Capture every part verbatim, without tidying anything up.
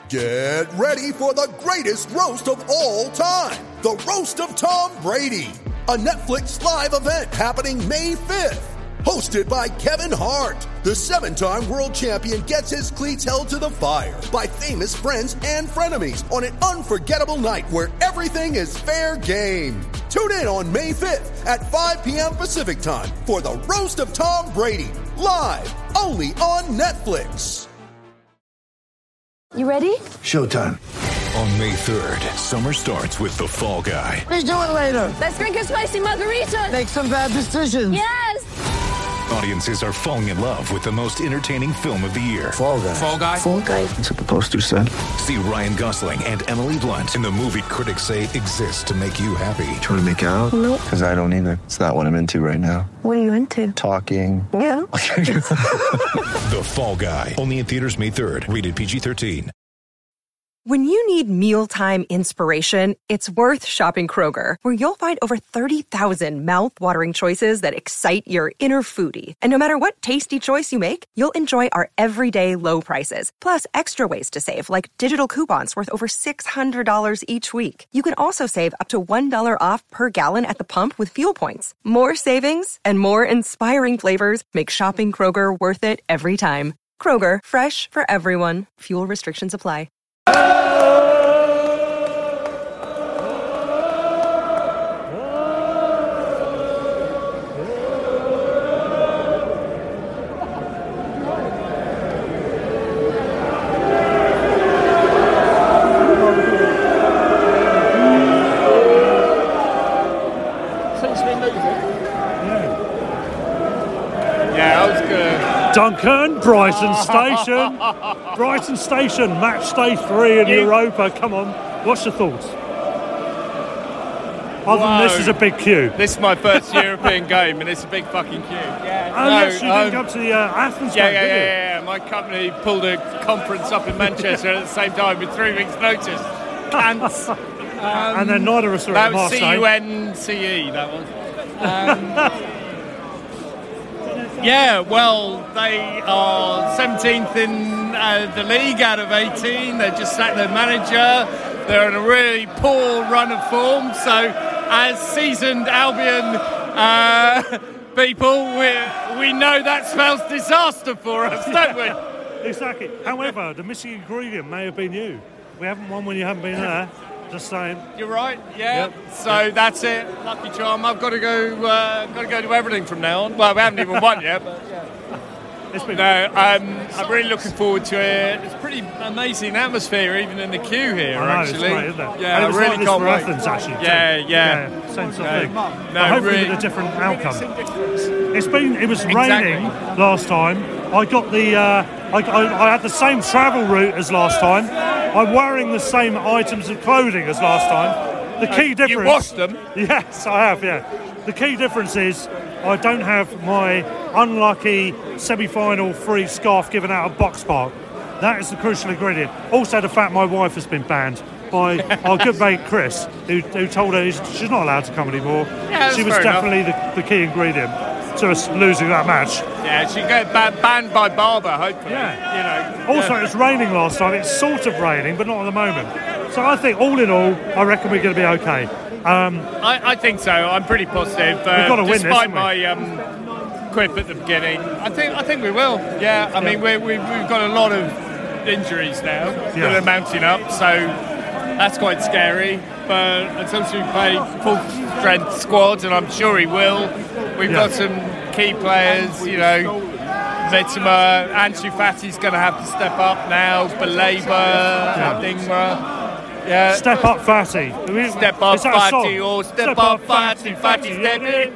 Get ready for the greatest roast of all time. The Roast of Tom Brady. A Netflix live event happening May fifth. Hosted by Kevin Hart. The seven-time world champion gets his cleats held to the fire by famous friends and frenemies on an unforgettable night where everything is fair game. Tune in on May fifth at five p.m. Pacific time for the Roast of Tom Brady. Live, only on Netflix. You ready? Showtime. On May third, summer starts with The Fall Guy. Let's do it later. Let's drink a spicy margarita. Make some bad decisions. Yes. Audiences are falling in love with the most entertaining film of the year. Fall Guy. Fall Guy. Fall Guy. That's what the poster said. See Ryan Gosling and Emily Blunt in the movie critics say exists to make you happy. Trying to make it out? Nope. Because I don't either. It's not what I'm into right now. What are you into? Talking. Yeah. The Fall Guy. Only in theaters May third. Rated P G thirteen. When you need mealtime inspiration, it's worth shopping Kroger, where you'll find over thirty thousand mouth-watering choices that excite your inner foodie. And no matter what tasty choice you make, you'll enjoy our everyday low prices, plus extra ways to save, like digital coupons worth over six hundred dollars each week. You can also save up to one dollar off per gallon at the pump with fuel points. More savings and more inspiring flavors make shopping Kroger worth it every time. Kroger, fresh for everyone. Fuel restrictions apply. Duncan, Brighton Station. Brighton Station, match day three in You- Europa. Come on, what's your thoughts? Other Whoa. than this is a big queue. This is my first European game, and it's a big fucking queue. Yeah, Oh, yes, you didn't go to the uh, Athens yeah, game, yeah, did you? yeah, yeah. My company pulled a conference up in Manchester at the same time with three weeks' notice. Cants. Um, And then neither of us are that at was Marseille. C U N C E, that was. Um, yeah, well, they are seventeenth in uh, the league out of eighteen. They just sacked their manager. They're in a really poor run of form. So, as seasoned Albion uh, people, we, we know that spells disaster for us, don't we? Exactly. However, the missing ingredient may have been you. We haven't won when you haven't been there. Just saying. You're right. Yeah. Yep. So Yep. that's it. Lucky charm. I've got to go. Uh, got to go to everything from now on. Well, we haven't even won yet. But yeah. It's been No, um, I'm really looking forward to it. It's a pretty amazing atmosphere, even in the queue here. I know, actually, it's great, isn't it? yeah, And it I was really like this can't for wait. Athens, actually. too. Yeah, yeah. Same sort No, of thing. no, But hopefully really. with a different outcome. It's been. It was Exactly. raining last time. I got the. Uh, I, I, I had the same travel route as last time. I'm wearing the same items of clothing as last time. The key difference. You washed them. Yes, I have. Yeah. The key difference is I don't have my unlucky semi-final free scarf given out of Box Park. That is the crucial ingredient. Also, the fact my wife has been banned by our good mate Chris, who, who told her she's not allowed to come anymore. Yeah, that's she was fair definitely the, the key ingredient to us losing that match. Yeah, she got ba- banned by Barber. Hopefully, Yeah. you know. Also, yeah. it was raining last time. It's sort of raining, but not at the moment. So I think, all in all, I reckon we're going to be okay. Um, I, I think so. I'm pretty positive. Uh, We've got to win this, despite haven't we? my um, quip at the beginning, I think I think we will. Yeah, I mean we we we've got a lot of injuries now Yeah. that are mounting up, so that's quite scary. But until we play full strength squad, and I'm sure he will, we've Yeah. got some key players. You know, Mitoma, Ansu Fati's going to have to step up now. Belabor, Dingra. Yeah. Step up, Fatty. Step up, Is that a song? Fatty, or step up, Fatty, Fatty, step in.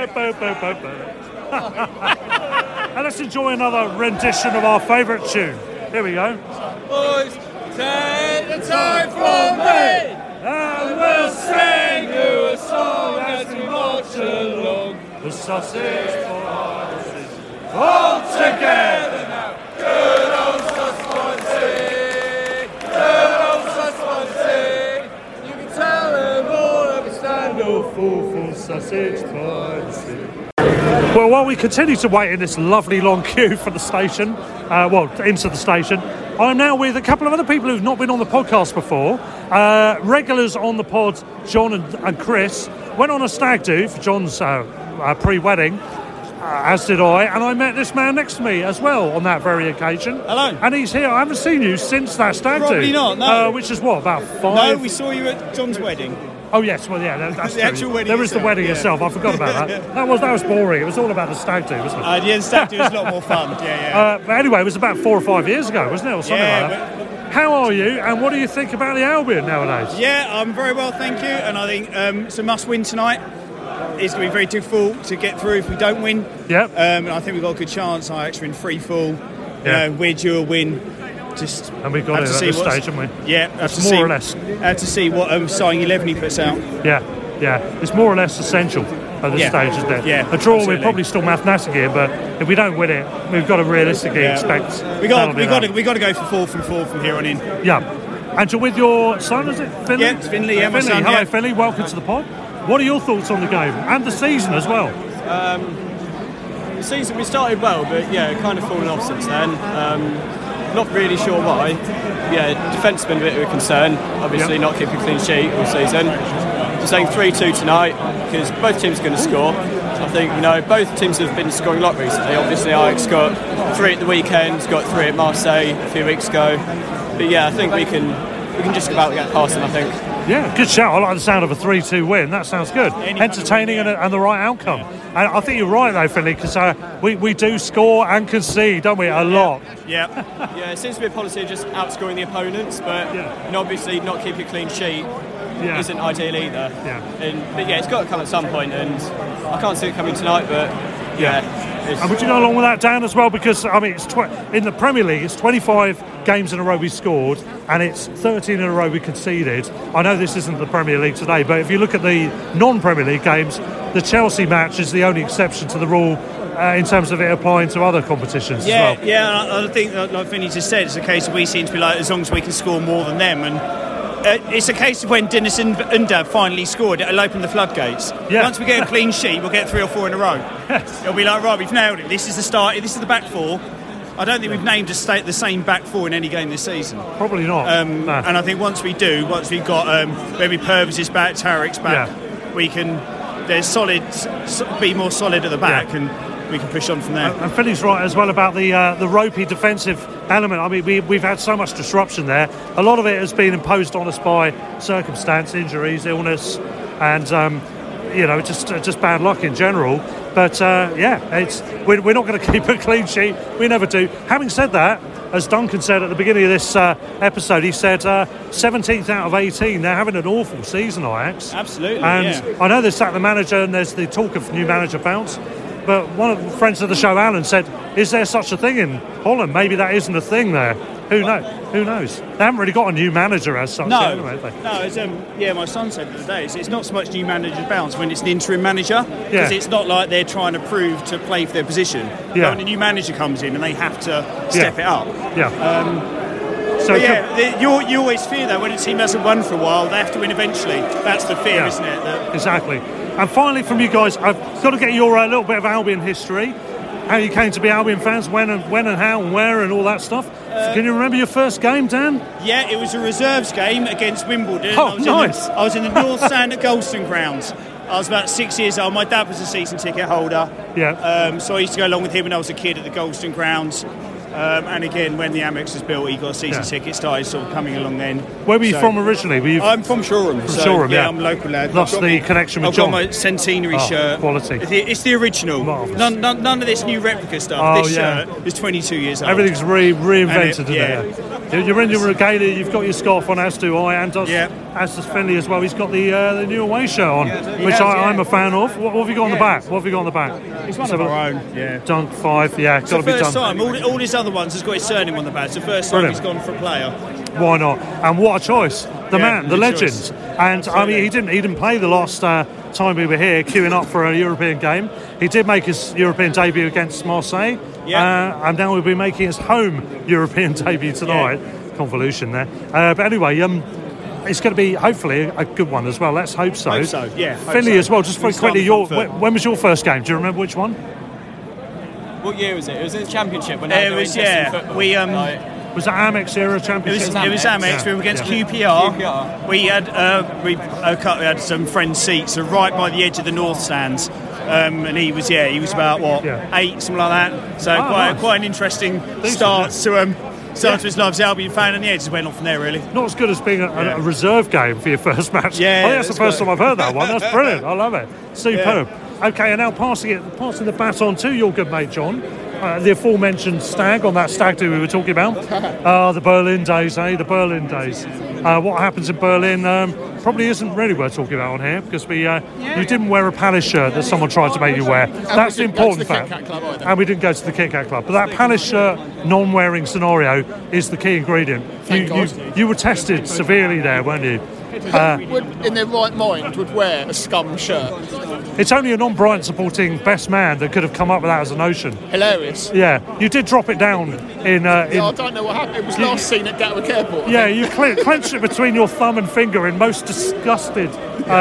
And let's enjoy another rendition of our favourite tune. Here we go. Boys, take the time from me, and we'll sing you a song as we march along. The Sussex Boys. All together now. Good old Sussex, good old Sussex. You can tell them all that we stand No fool for Sussex Boys. Well, while we continue to wait in this lovely long queue for the station, uh, well, into the station, I'm now with a couple of other people who've not been on the podcast before. Uh, regulars on the pod, John and, and Chris, went on a stag do for John's uh, uh, pre-wedding, uh, as did I, and I met this man next to me as well on that very occasion. Hello. And he's here. I haven't seen you since that stag do. Probably not, no. Uh, which is what, about five? No, we saw you at John's wedding. Oh yes, well yeah, that, that's the true. actual wedding There was itself, the wedding yeah. itself. I forgot about that. That was that was boring. It was all about the stag do, wasn't it? Uh, yeah, the stag do was a lot more fun. Yeah, yeah. Uh, but anyway, it was about four or five years ago, wasn't it, or something Yeah, like that? How are you, and what do you think about the Albion nowadays? Yeah, I'm very well, thank you. And I think um, it's a must-win tonight. It's going to be very difficult to get through if we don't win. Yep. Um, and I think we've got a good chance. I actually in free fall. Yeah. Uh, we're due a win. Just And we've got have it to at see this what's- stage, haven't we? Yeah, have It's to more see, or less. Have to see what um, starting eleven he puts out. Yeah, yeah. It's more or less essential at this Yeah. stage, isn't it? Yeah, A draw, absolutely. we're probably still mathematically in, but if we don't win it, we've got to realistically Yeah. expect. We that'll got be we got that. to we got to go for four from four from here on in. Yeah. And you're with your son, is it? Finley? Yeah, it's Finley, yeah, my Finley. son, Hello, yeah. Finley. Welcome to the pod. What are your thoughts on the game and the season as well? The season we started well, but yeah, kind of fallen off since then. Um, not really sure why. Yeah, defence has been a bit of a concern. Obviously, Yep. not keeping a clean sheet all season. So saying three two tonight because both teams are going to score. I think you know both teams have been scoring a lot recently. Obviously, Ajax got three at the weekend, got three at Marseille a few weeks ago. But yeah, I think we can we can just about get past them. I think. Yeah, good shout. I like the sound of a three two win. That sounds good. Entertaining and, and the right outcome. And I think you're right, though, Finley, because uh, we, we do score and concede, don't we, a lot. Yeah. Yeah, it seems to be a policy of just outscoring the opponents, but Yeah. you know, obviously not keeping a clean sheet Yeah. isn't ideal either. Yeah. And, but yeah, it's got to come at some point, and I can't see it coming tonight, but yeah. it's- And would you go along with that, Dan, as well? Because, I mean, it's tw- in the Premier League, it's twenty-five games in a row we scored, and it's thirteen in a row we conceded. I know this isn't the Premier League today, but if you look at the non-Premier League games, the Chelsea match is the only exception to the rule uh, in terms of it applying to other competitions Yeah, as well. yeah. I, I think, uh, like Vinny just said, it's a case of we seem to be like, as long as we can score more than them, and uh, it's a case of when Dennis and Unda finally scored, it'll open the floodgates. Yeah. Once we get a clean sheet, we'll get three or four in a row. Yes. It'll be like, right, we've nailed it. This is the start. This is the back four. I don't think we've named a state the same back four in any game this season. Probably not. Um, No. And I think once we do, once we've got um, maybe Purvis is back, Tarek's back, Yeah. we can. There's solid, s- be more solid at the back, Yeah. and we can push on from there. And Philly's right as well about the uh, the ropey defensive element. I mean, we, we've had so much disruption there. A lot of it has been imposed on us by circumstance, injuries, illness, and um, you know, just uh, just bad luck in general. But uh, yeah, it's we're, we're not going to keep a clean sheet. We never do. Having said that, as Duncan said at the beginning of this uh, episode, he said uh, seventeenth out of eighteen. They're having an awful season, Ajax. Absolutely, And yeah. I know they sacked the manager, and there's the talk of new manager bounce. But one of the friends of the show, Alan, said, "Is there such a thing in Holland? Maybe that isn't a thing there. Who knows? Who knows? They haven't really got a new manager as such, No, anyway, have they? no. It's, um, yeah, my son said the other day, it's, it's not so much new manager bounce when it's an interim manager, because Yeah. it's not like they're trying to prove to play for their position. Yeah. But when a new manager comes in and they have to step Yeah. it up. Yeah. Um, so But yeah, the, you, you always fear that when a team hasn't won for a while, they have to win eventually. That's the fear, Yeah. isn't it? That, Exactly. And finally, from you guys, I've got to get your uh, little bit of Albion history. How you came to be Albion fans, when and when and how and where and all that stuff. Uh, Can you remember your first game, Dan? yeah, it was a reserves game against Wimbledon. Oh, I was nice. In the, I was in the North Stand at Goldstone Grounds. I was about six years old. My dad was a season ticket holder. Yeah. Um, so I used to go along with him when I was a kid at the Goldstone Grounds. Um, and again, when the Amex was built, he got a season Yeah. ticket, started sort of coming along then. Where were you So- from originally? Were you I'm from Shoreham. From so, Shoreham, yeah. I'm a local lad. Thus I've got the me- connection with I've John. got my centenary Oh, shirt. quality. It's the, it's the original. Marvellous. None, none, none of this new replica stuff. Oh, this yeah. shirt is twenty-two years old. Everything's re- reinvented, And isn't it- it? Yeah. You're in your regalia, you've got your scarf on, as do I, and does, Yeah. as does Finley as well. He's got the uh, the new away shirt on, he which has, I, yeah. I'm a fan of. What, what have you got on the Yeah. back? What have you got on the back? It's one Let's of have a our look. own. Yeah. Dunk five, yeah, It's got the to be first done. time. All, all his other ones has got his surname on the back. It's the first time Brilliant. he's gone for a player. Why not? And what a choice! The Yeah, man, the good legend. choice. And I mean, he didn't he didn't play the last uh, time we were here, queuing up for a European game. He did make his European debut against Marseille, Yeah. uh, and now we'll be making his home European debut tonight. Convolution there, uh, but anyway, um. It's going to be hopefully a good one as well. Let's hope so. Hope so, yeah, hope Finley so. as well. Just very We start quickly, with your comfort. when, when was your first game? Do you remember which one? What year was it? It was in the Championship when Uh, they it were was, interested in yeah. football. We um, Like, Was that Amex era It championship? was, it was Amex. Yeah. We were against Yeah. Q P R. We had uh, we, uh, cut- we had some friend seats, so right by the edge of the north stands. Um, and he was yeah, he was about what Yeah. eight, something like that. So Oh, quite nice. quite an interesting Decent, start yeah. to um start Yeah. to his life as Albion fan, and yeah, just went off from there really. Not as good as being a, a- Yeah. a reserve game for your first match. Yeah, I think that's the that's first good. time I've heard that one. That's brilliant. I love it. Superb. Okay, and now passing it, passing the baton to your good mate John. Uh, the aforementioned stag on that stag do we were talking about. Uh, the Berlin days, eh? The Berlin days. Uh, what happens in Berlin um, probably isn't really worth talking about on here because we uh, you didn't wear a Palace shirt that someone tried to make you wear. That's the didn't go to important the fact. Kit Kat Club either. And we didn't go to the Kit Kat Club. But that Palace shirt non-wearing scenario is the key ingredient. You, Thank you, God. you were tested severely there, weren't you? Uh, would, in their right mind, would wear a scum shirt. It's only a non-Brighton supporting best man that could have come up with that as a notion. Hilarious. Yeah, you did drop it down in. Uh, in Yeah, I don't know what happened. It was You- last seen at Gatwick Airport. I yeah, think. you cle- clenched it between your thumb and finger in most disgusted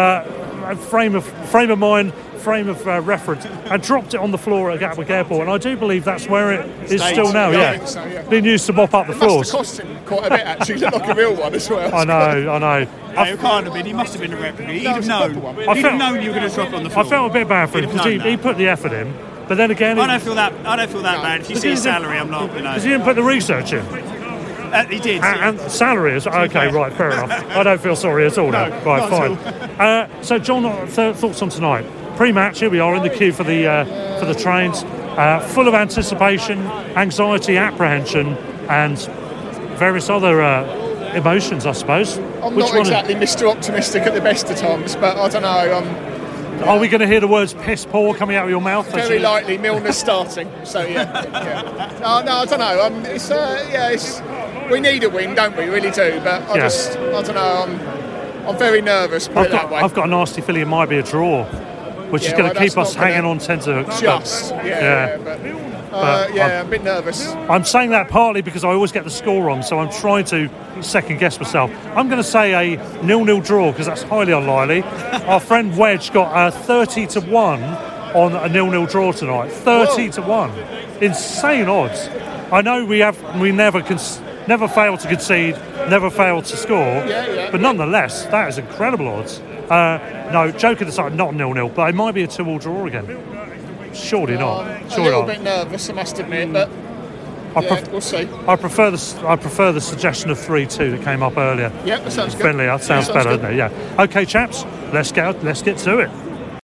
uh, frame of frame of mind, frame of uh, reference, and dropped it on the floor at Gatwick Airport. And I do believe that's where it is Stays. still now. Yeah, I Yeah, think so, yeah. being used to mop up the It must floors. have cost him quite a bit, actually. He looked like a real one as well. I know, I know. No, it can't have been. He must have been a replica. He'd have it's a known. proper one. He'd I have felt- known you were going to drop it on the I floor. felt a bit bad for him He'd have because he, known he that. put the effort in, but then again, I don't feel that. I don't feel that No. bad. If you Because see he his didn't- salary, I'm not. You know. because he didn't put the research in. Uh, he did. And, and salary is okay, right? Fair enough. I don't feel sorry at all now. No, Right, not fine. at Uh, so, John, th- thoughts on tonight? Pre-match, here we are in the queue for the uh, for the trains, uh, full of anticipation, anxiety, apprehension, and various other uh, emotions, I suppose. I'm Which not one- exactly Mister Optimistic at the best of times, but I don't know. Um, Are we going to hear the words "piss poor" coming out of your mouth? as very you- likely Milner's starting. So yeah, yeah. Uh, no, I don't know. Um, it's uh, yeah, it's we need a win, don't we? Really do. But I Yeah. just I don't know. I'm I'm very nervous. Put I've it that got, way. I've got a nasty feeling it might be a draw, which is Yeah, going well, to keep that's us not gonna- hanging on tenterhooks. but- Just yeah, yeah. but, uh, But yeah, I'm- I'm a bit nervous. I'm saying that partly because I always get the score wrong, so I'm trying to second guess myself. I'm going to say a nil-nil draw because that's highly unlikely. Our friend Wedge got uh, thirty to one on a nil-nil draw tonight. thirty Whoa. to one, insane odds. I know we have we never cons- never fail to concede, never fail to score, Yeah, yeah. but nonetheless that is incredible odds. Uh, no, joking aside, not nil-nil, but it might be a two-all draw again. Surely not. Um, a Surely little not. bit nervous, I must admit, but I yeah, pref- we'll see. I prefer the I prefer the suggestion of three two that came up earlier. Yeah, that sounds good. Friendly, that sounds Yeah, better, good. doesn't it? Yeah. Okay, chaps, let's get let's get to it.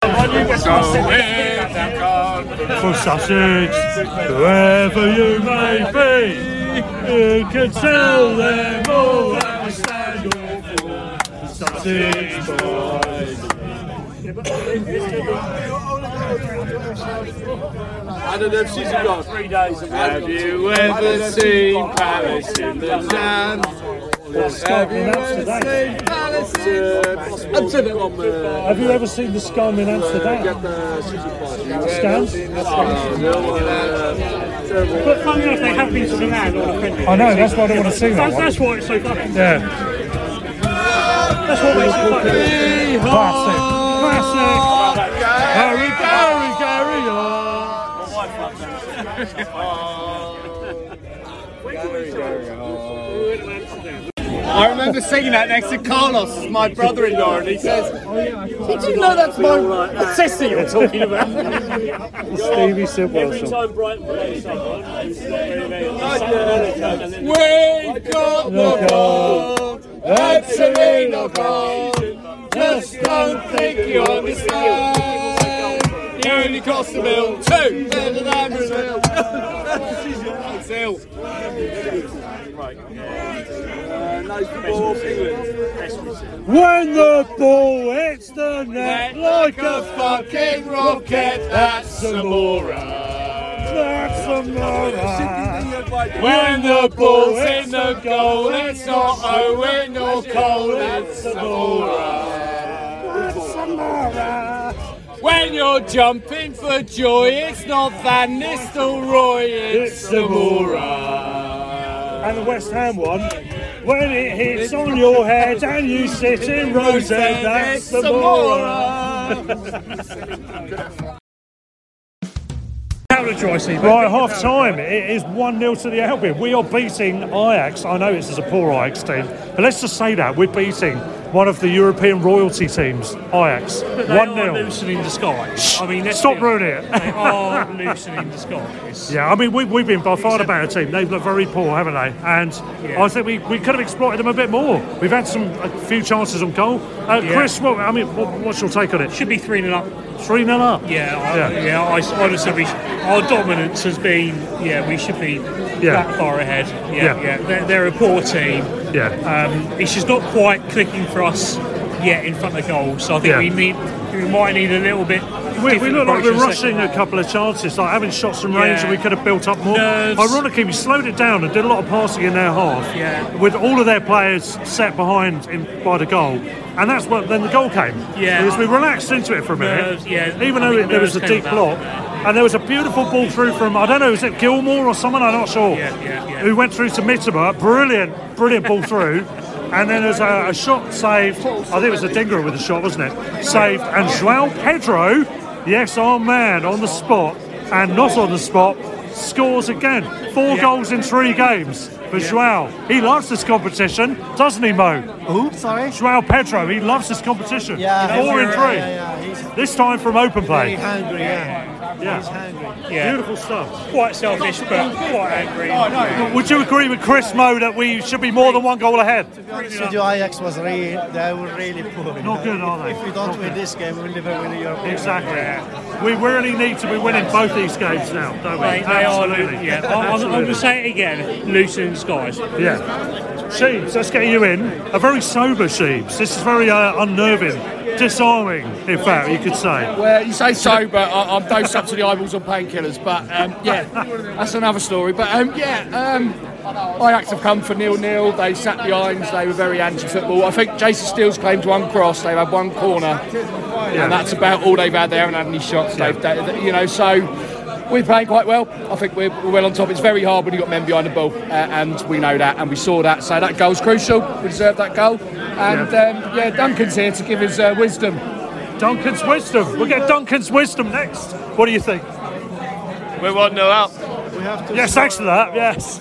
For Sussex, whoever you may be, you can tell them all that we stand for. The Sussex boys. I don't know if she's got three days. Have you ever seen Palace in the land? Have you ever seen Palace in Amsterdam? Have you ever seen the scum in Amsterdam? Scams? But funny enough, they have been to the land on a friendly. I know, that's why I don't want to see that That's, one. that's why it's so funny. Yeah. That's what makes it funny. Classic. Classic. Harry, Gary, Gary, I remember singing that next to Carlos, my brother-in-law, and he says, "Did you know that's my sister you're talking about?" Stevie Sidwell Every song. time Brighton plays someone, it's very, very We got the ball, that's a rain of gold. Just don't think you understand. You only cost a mill, two, better than Brazil. It's ill. When the ball hits the net like a fucking rocket, that's Zamora. That's Zamora. When the ball's in the goal, it's not Owen or Cole, it's Zamora. When you're jumping for joy, it's not Van Nistelrooy, it's Zamora. And the West Ham one. When it hits on your head and you sit in Rosette, that's Zamora. Now, Apologise, right, half time. It is one nil to the Albion. We are beating Ajax. I know this is a poor Ajax team, but let's just say that we're beating one of the European royalty teams, Ajax. one nil. Loosening the skies. I mean, stop ruining it. They are loosening the skies. Yeah, I mean, we, we've been by far the better team. They've looked very poor, haven't they? And yeah. I think we, we could have exploited them a bit more. We've had some a few chances on goal. Uh, yeah. Chris, what, I mean, what, what's your take on it? Should be three nil up. three nil up? Yeah, I, yeah. yeah I, honestly, we, our dominance has been, yeah, we should be yeah. that far ahead. Yeah, yeah. yeah. They're, they're a poor team. Yeah. Um, it's just not quite clicking for us yet in front of goal. So I think yeah. we need, we might need a little bit. We, we look like we're rushing a couple of chances, like having shots from range, yeah. and we could have built up more. Nerves. Ironically, we slowed it down and did a lot of passing in their half, yeah. with all of their players set behind in, by the goal. And that's what then the goal came. Yeah. Because we relaxed into it for a minute, nerves, yeah. even I though it, there was a deep block. And there was a beautiful ball through from, I don't know, is it Gilmore or someone? I'm not sure. Yeah, yeah, yeah. Who went through to Mitoma. Brilliant, brilliant ball through. And then there's a, a shot saved. I think it was a Dinger with a shot, wasn't it? Saved. And João Pedro, yes, our man, on the spot, and not on the spot, scores again. Four yeah. goals in three games for yeah. João. He loves this competition, doesn't he, Mo? Who? Sorry? João Pedro. He loves this competition. Yeah. Four in three. Yeah, yeah, yeah. This time from open play. Very hungry, yeah. Yeah. He's hungry. Yeah. Beautiful stuff. Quite selfish, but quite angry. Oh, no. Would you agree with Chris, Mo, that we should be more than one goal ahead? To be honest with you, Ajax was really, they were really poor. Not know? good, are they? If we don't Not win good. this game, we'll never win the European. Exactly. Yeah. We really need to be winning both these games now, don't we? They, they Absolutely. Are, yeah. I'm, I'm going to say it again, loosening skies. Yeah. Sheebs, let's get you in. A very sober Sheebs. This is very uh, unnerving. Disarming, in fact, you could say. Well, you say sober, I, I'm dosed up to the eyeballs on painkillers, but um, yeah, that's another story. But um, yeah, um, Ajax have come for nil-nil. They sat behind, they were very anti-football. I think Jason Steele's claimed one cross, they've had one corner, yeah. and that's about all they've had. They haven't had any shots, yeah. they've, they, you know, so we're playing quite well. I think we're, we're well on top. It's very hard when you've got men behind the ball, uh, and we know that, and we saw that. So that goal's crucial. We deserve that goal. And yeah, um, yeah Duncan's here to give his uh, wisdom. Duncan's wisdom. We'll get Duncan's wisdom next. What do you think? We're one nil up. We have to yes, thanks for that. Yes.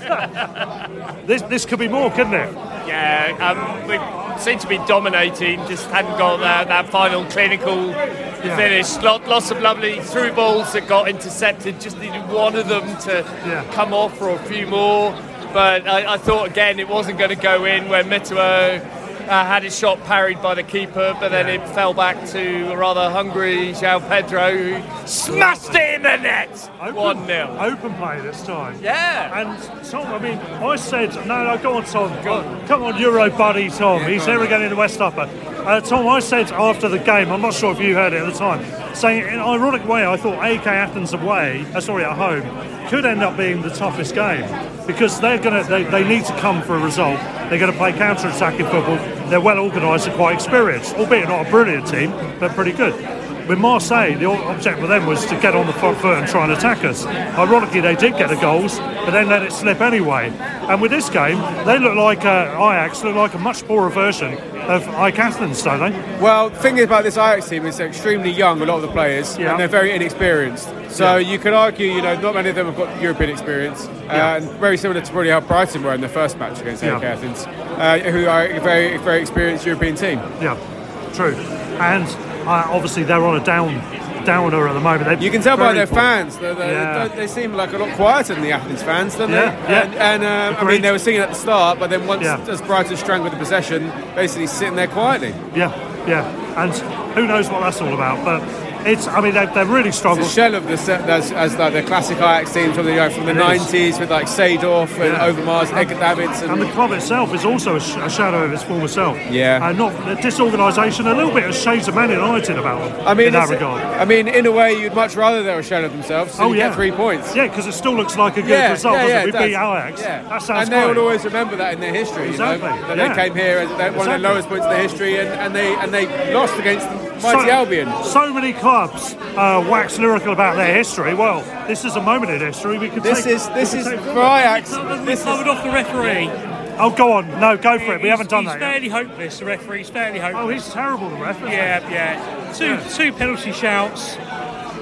this this could be more, couldn't it? Yeah, um, we seem to be dominating. Just hadn't got that, that final clinical yeah. finish. Lot, lots of lovely through balls that got intercepted. Just needed one of them to yeah. come off for a few more. But I, I thought again it wasn't going to go in when Mitoma Uh, had his shot parried by the keeper, but then yeah. it fell back to a rather hungry João Pedro, who smashed it in the net. one nil. Open play this time. Yeah. And Tom, I mean, I said, no, no, go on, Tom. Go on. Come on, Euro buddy, Tom. Yeah, He's here again in the West Upper. Uh, Tom, I said after the game, I'm not sure if you heard it at the time, saying in an ironic way, I thought A K Athens away, uh, sorry, at home, could end up being the toughest game because they're gonna, they, they need to come for a result. They're going to play counter-attacking football. They're well organised and quite experienced, albeit not a brilliant team, but pretty good. With Marseille, the object for them was to get on the front foot and try and attack us. Ironically, they did get the goals, but then let it slip anyway. And with this game, they look like uh, Ajax look like a much poorer version of A K Athens, don't they? Well, the thing about this Ajax team is they're extremely young, a lot of the players, yeah. and they're very inexperienced. So yeah. you could argue, you know, not many of them have got European experience, yeah. uh, and very similar to probably how Brighton were in their first match against yeah. A K Athens, uh, who are a very, very experienced European team. Yeah, true. And uh, obviously they're on a down downer at the moment. They're you can tell by their poor. fans. They're, they're, yeah. they seem like a lot quieter than the Athens fans, don't yeah. they? Yeah. And, and uh, I mean, they were singing at the start, but then once yeah. as Brighton strangled the possession, basically sitting there quietly. Yeah, yeah. And who knows what that's all about, but it's, I mean, they've, they've really struggled. It's a shell of the set as, as like the classic Ajax teams from the, you know, from the nineties with like Seedorf and yeah. Overmars, Edgar Davids. And, and the club itself is also a, sh- a shadow of its former self. Yeah. And not the disorganisation, a little bit of shades of Man United about them I mean, in that regard. I mean, in a way, you'd much rather they were a shadow of themselves, so oh, you yeah. get three points. Yeah, because it still looks like a good yeah, result, yeah, doesn't yeah, it? We it does. beat Ajax. Yeah. That sounds And they great. will always remember that in their history, exactly. you know, that yeah. they came here as one exactly. of the lowest points in their history, and, and they and they lost against mighty so, Albion. So many clubs uh, wax lyrical about their history. Well, this is a moment in history. We could this take, is this is take for Ajax. This is covered off the referee. Oh, go on. No, go for it. We he's, haven't done he's that yet. He's fairly hopeless. The referee's fairly hopeless. Oh, he's terrible, the ref. Yeah, yeah. Two yeah. two penalty shouts.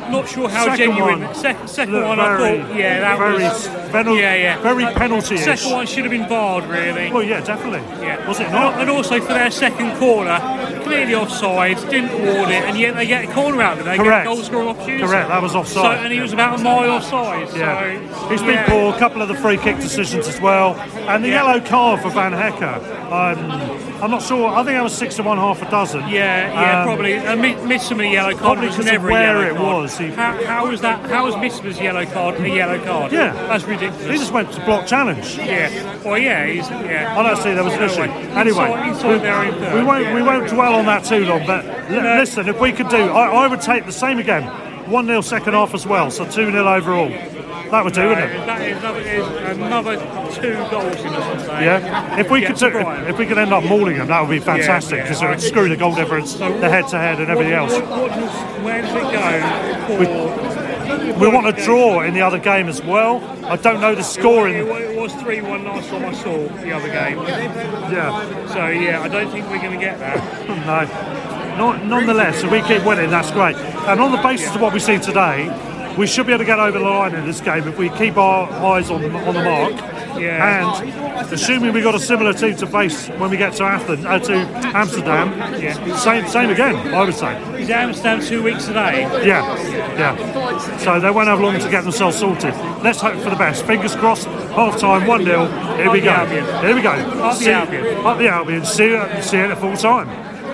not sure how second genuine. One, second second look, one, very, I thought, yeah, that very was penal- yeah, yeah, very penalty-ish. Second one should have been barred, really. Well, yeah, definitely. Yeah, was it not? And, and also for their second corner, clearly offside, didn't award it, and yet they get a corner out of it. They Correct. get a goal scoring opportunity. Correct. That was offside. So, and he was about a mile offside. Yeah, so, he's been yeah. poor. A couple of the free kick decisions as well, and the Yeah. yellow card for Van Hecker. Um, I'm not sure. I think I was six to one, half a dozen. Yeah, yeah, Um, probably. Uh, mi- Mitsuma yellow card Probably was because of never a where yellow it card. was. He- How, how was that? How was Mitsuma's yellow card a yellow card? Yeah, that's ridiculous. He just went to block challenge. Yeah. Well, yeah, he's yeah. I don't see there was an issue. Anyway, Anyway, inside- inside their own third. we won't we won't dwell on that too long. But li- No. listen, if we could do, I, I would take the same again. one nil second half as well, so two nil overall. That would do, No, wouldn't it? That is another, is another two goals in the day. Yeah. If we Yeah, could do, Brighton. if we could end up mauling them, that would be fantastic Yeah, because yeah. it would screw the goal difference, So the head to head, and everything what, else. What, what does, where does it go for? We want a draw in the other game as well. I don't know the scoring. It, it was three one last time I saw the other game. Yeah. So yeah, I don't think we're going to get that. No. Not, nonetheless, if we keep winning, that's great. And on the basis of what we've seen today, we should be able to get over the line in this game if we keep our eyes on on the mark. Yeah. And assuming we got a similar team to face when we get to Athens, uh, to Amsterdam, Yeah. same same again, I would say. Is Amsterdam two weeks today? Yeah, yeah. So they won't have long to get themselves sorted. Let's hope for the best. Fingers crossed. Half time, one nil. Here we Up the go. Albion. Here we go. Up the See- Albion. Up the Albion. See you, see you at full time.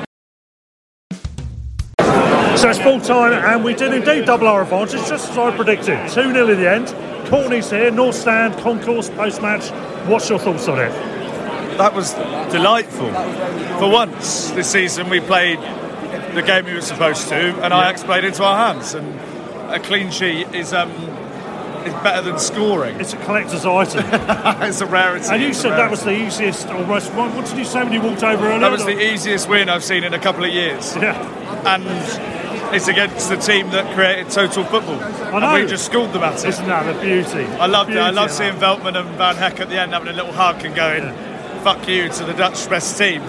So it's full time, and we did indeed double our advantage, just as I predicted. two nil in the end. Courtney's here, North Stand, concourse, post match. What's your thoughts on it? That was delightful. For once this season, we played the game we were supposed to, and Ajax played into our hands. And a clean sheet is um, is better than scoring. It's a collector's item. It's a rarity. And you It's a said that rarity. was the easiest, almost. What, what did you say when you walked over earlier? That was the easiest win I've seen in a couple of years. Yeah. And it's against the team that created total football. I know. And we just schooled them at it. Isn't that the beauty? I loved it. I Beauty loved of seeing Veltman and Van Heck at the end having a little hug and going, fuck you to the Dutch best team.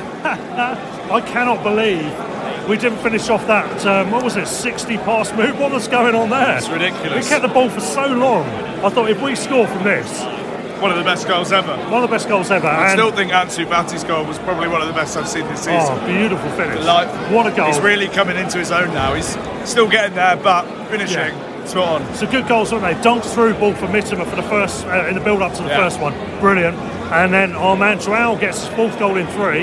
Yeah, I cannot believe we didn't finish off that, um, what was it, sixty pass move? What was going on there? It's ridiculous. We kept the ball for so long. I thought if we score from this... One of the best goals ever. One of the best goals ever. I and still think Ansu Fati's goal was probably one of the best I've seen this season. Oh, beautiful finish. Delightful. What a goal. He's really coming into his own now. He's still getting there, but finishing, Yeah. spot on. So good goals, weren't they? Dunked through ball for Mittimer for the first, uh, in the build-up to the Yeah. first one. Brilliant. And then our man Joao gets his fourth goal in three.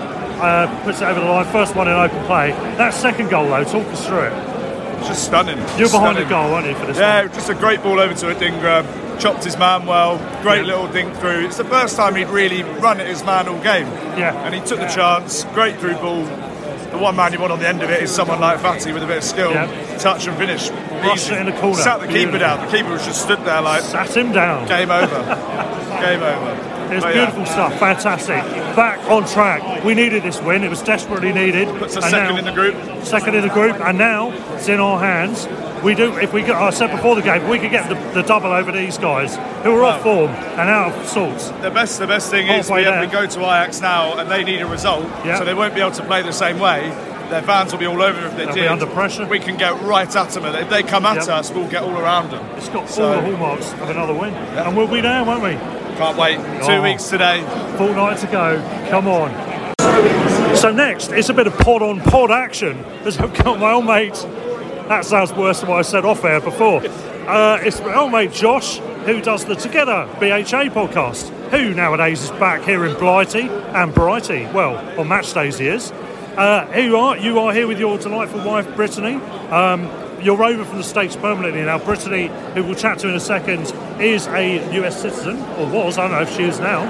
Uh, puts it over the line. First one in open play. That second goal, though, talk us through it. It's just stunning. You're behind Stunning. the goal, aren't you, for this Yeah, one? just a great ball over to Adingra. Chopped his man well. Great Yeah. little dink through. It's the first time he'd really run at his man all game. Yeah. And he took the chance. Great through ball. The one man you want on the end of it is someone like Fati with a bit of skill. Yeah. Touch and finish. Rush Easy. it in the corner. Sat the keeper Beautiful. down. The keeper was just stood there like... Sat him down. Game over. Game over. It was But yeah. beautiful stuff, fantastic. Back on track. We needed this win. It was desperately needed. Puts us And second now- in the group. Second in the group, and now it's in our hands. We do. If we, get, I said before the game, we could get the, the double over these guys who are off form and out of sorts. The best, the best thing is Halfway we, there. we go to Ajax now and they need a result, Yeah. so they won't be able to play the same way. Their fans will be all over if they They'll did. be under pressure. We can get right at them, and if they come at Yep. us, we'll get all around them. It's got So- all the hallmarks of another win, and we'll be there, won't we? Can't wait. Two Oh. weeks today. Fortnight to go. Come on. So next, it's a bit of pod on pod action as I've got my old mate. That sounds worse than what I said off air before. Uh, it's my old mate Josh, who does the Together B H A podcast, who nowadays is back here in Blighty and Brighty. Well, on match days he is. Uh, here you are. You are here with your delightful wife, Brittany. Um, you're over from the States permanently now. Brittany, who we'll chat to in a second, is a U S citizen, or was. I don't know if she is now.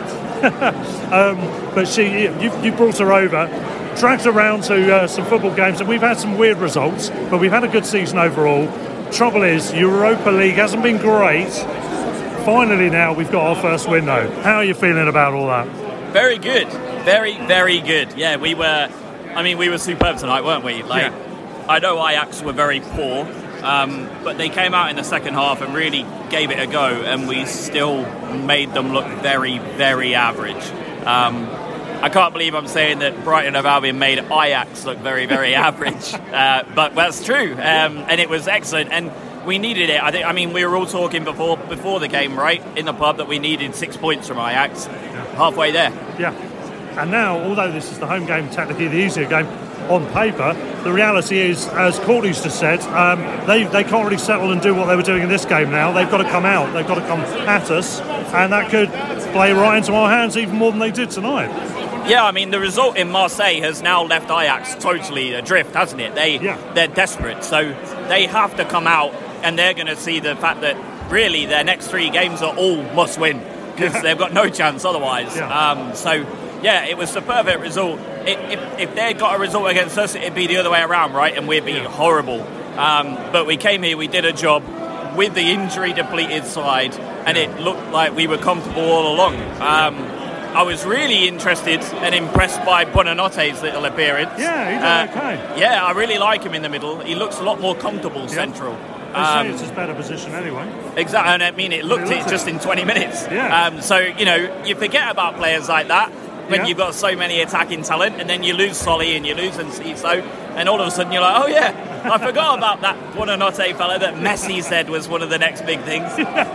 um, but she, you, you brought her over, dragged her around to uh, some football games, and we've had some weird results, but we've had a good season overall. Trouble is, Europa League hasn't been great. Finally now, we've got our first win though. How are you feeling about all that? Very good. Very, very good. Yeah, we were, I mean, we were superb tonight, weren't we? Like, Yeah. I know Ajax were very poor, um, but they came out in the second half and really gave it a go, and we still made them look very, very average. Um, I can't believe I'm saying that Brighton of Albion made Ajax look very, very average. Uh, but that's true. Um, and it was excellent. And we needed it. I think. I mean, we were all talking before before the game, right, in the pub, that we needed six points from Ajax. Yeah. Halfway there. Yeah. And now, although this is the home game, technically the easier game on paper, the reality is, as Courtney's just said, um, they, they can't really settle and do what they were doing in this game now. They've got to come out. They've got to come at us. And that could play right into our hands even more than they did tonight. Yeah, I mean, the result in Marseille has now left Ajax totally adrift, hasn't it? They, yeah. They're desperate, so they have to come out, and they're going to see the fact that really their next three games are all must-win, because yeah. they've got no chance otherwise. Yeah. Um, so, yeah, it was the perfect result. It, if, if they'd got a result against us, it'd be the other way around, right? And we'd be yeah. horrible. Um, but we came here, we did a job with the injury-depleted side, and yeah. it looked like we were comfortable all along. Um, I was really interested and impressed by Buonanotte's little appearance. Yeah, he did uh, okay. Yeah, I really like him in the middle. He looks a lot more comfortable yep. central. I um, say it's his better position anyway. Exactly, and I mean, it looked it, it just in twenty minutes. Yeah. Um, so, you know, you forget about players like that when yeah. you've got so many attacking talent, and then you lose Solly and you lose Enciso, and all of a sudden you're like, oh yeah, I forgot about that Buonanotte fella that Messi said was one of the next big things.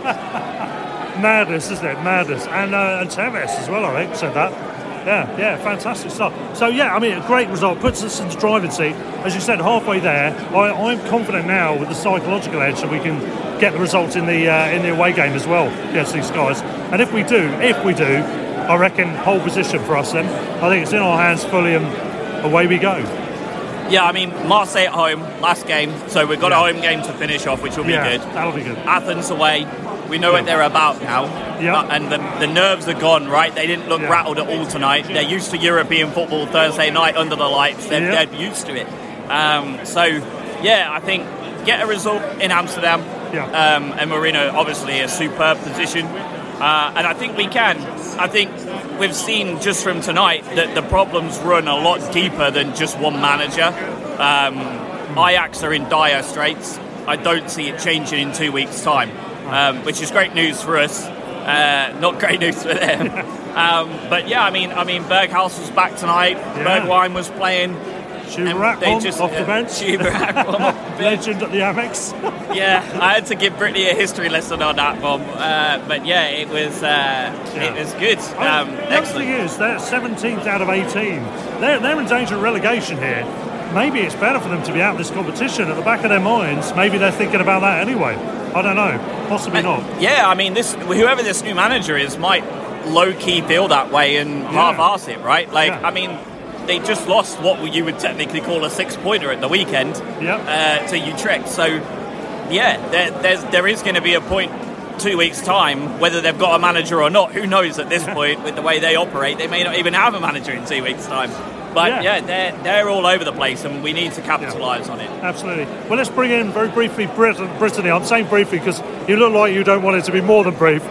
Madness, isn't it? Madness. And, uh, and Tevez as well, I think, said that. Yeah, yeah, fantastic stuff. So, yeah, I mean, a great result. Puts us in the driving seat. As you said, halfway there. I, I'm confident now with the psychological edge that we can get the result in the uh, in the away game as well against these guys. And if we do, if we do, I reckon pole position for us then. I think it's in our hands fully and away we go. Yeah, I mean, Marseille at home, last game. So we've got yeah. a home game to finish off, which will be yeah, good. That'll be good. Athens away. We know yeah. what they're about now, yeah. and the, the nerves are gone, right? They didn't look yeah. rattled at all tonight. They're used to European football Thursday night under the lights. They're, yeah. they're used to it. Um, so, yeah, I think get a result in Amsterdam. Yeah. Um, and Marino, obviously, a superb position. Uh, and I think we can. I think we've seen just from tonight that the problems run a lot deeper than just one manager. Um, mm. Ajax are in dire straits. I don't see it changing in two weeks' time. Um, which is great news for us, uh, not great news for them. um, but yeah, I mean, I mean, Berghaus was back tonight. Yeah. Bergwijn was playing. Schubert just off the bench. Schubert off the bench. Legend at the Amex. Yeah, I had to give Brittany a history lesson on that one. Uh, but yeah, it was uh, yeah. it was good. Um, I mean, the excellent. thing is, they're seventeenth out of eighteen. They're they're in danger of relegation here. Maybe it's better for them to be out of this competition. At the back of their minds, maybe they're thinking about that anyway. I don't know. Possibly and, not. Yeah, I mean, this whoever this new manager is might low-key feel that way and yeah. half-arse it, right? Like, yeah. I mean, they just lost what you would technically call a six-pointer at the weekend yep. uh, to Utrecht. So, yeah, there, there's, there is going to be a point two weeks' time, whether they've got a manager or not. Who knows at this point with the way they operate? They may not even have a manager in two weeks' time. But, yeah, yeah they're, they're all over the place, and we need to capitalise yeah. on it. Absolutely. Well, let's bring in very briefly Brit- Brittany. I'm saying briefly because you look like you don't want it to be more than brief.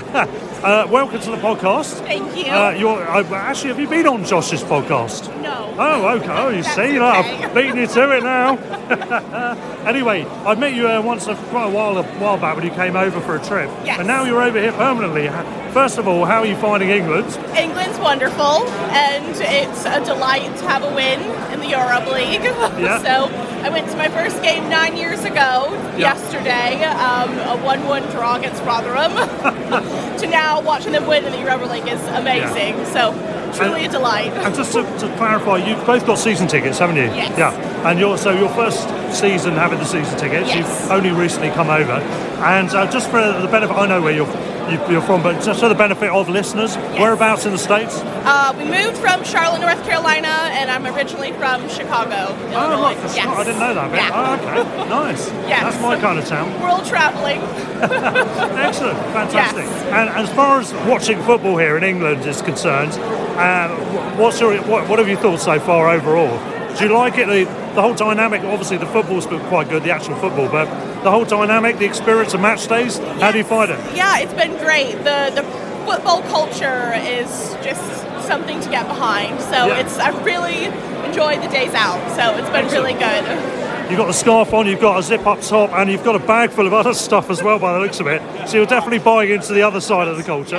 uh, welcome to the podcast. Thank you. Uh, you're, uh, actually, have you been on Josh's podcast? No. Oh, okay. Oh, you That's see, okay. I've beaten you to it now. Anyway, I met you uh, once a, quite a while, a while back when you came over for a trip. Yes. And now you're over here permanently. First of all, how are you finding England? England's wonderful, and it's a delight to have a win in the Europe League. Yeah. So I went to my first game nine years ago, yeah. yesterday, um, a one-one draw against Rotherham. To now watching them win in the Europa League is amazing. Yeah. So truly and, a delight. And just to, to clarify, you've both got season tickets, haven't you? Yes. Yeah. And you're, so your first season having the season tickets, yes. you've only recently come over. And uh, just for the benefit, I know where you're you're from, but just for the benefit of listeners, yes. whereabouts in the States? Uh, we moved from Charlotte, North Carolina, and I'm originally from Chicago, Illinois. Oh, right, that's yes. not, I didn't know that bit. Yeah. Oh, okay, nice. Yes. That's my kind of town. World traveling. Excellent, fantastic. Yes. And as far as watching football here in England is concerned, uh, what's your what, what have you thought so far overall? Do you like it? The, the whole dynamic, obviously the football's been quite good, the actual football, but the whole dynamic, the experience of match days, yes. how do you find it? Yeah, it's been great. The the football culture is just something to get behind. So yeah. it's I really enjoy the days out. So it's been Excellent. really good. You've got the scarf on, you've got a zip up top, and you've got a bag full of other stuff as well by the looks of it. So you're definitely buying into the other side of the culture. Yes.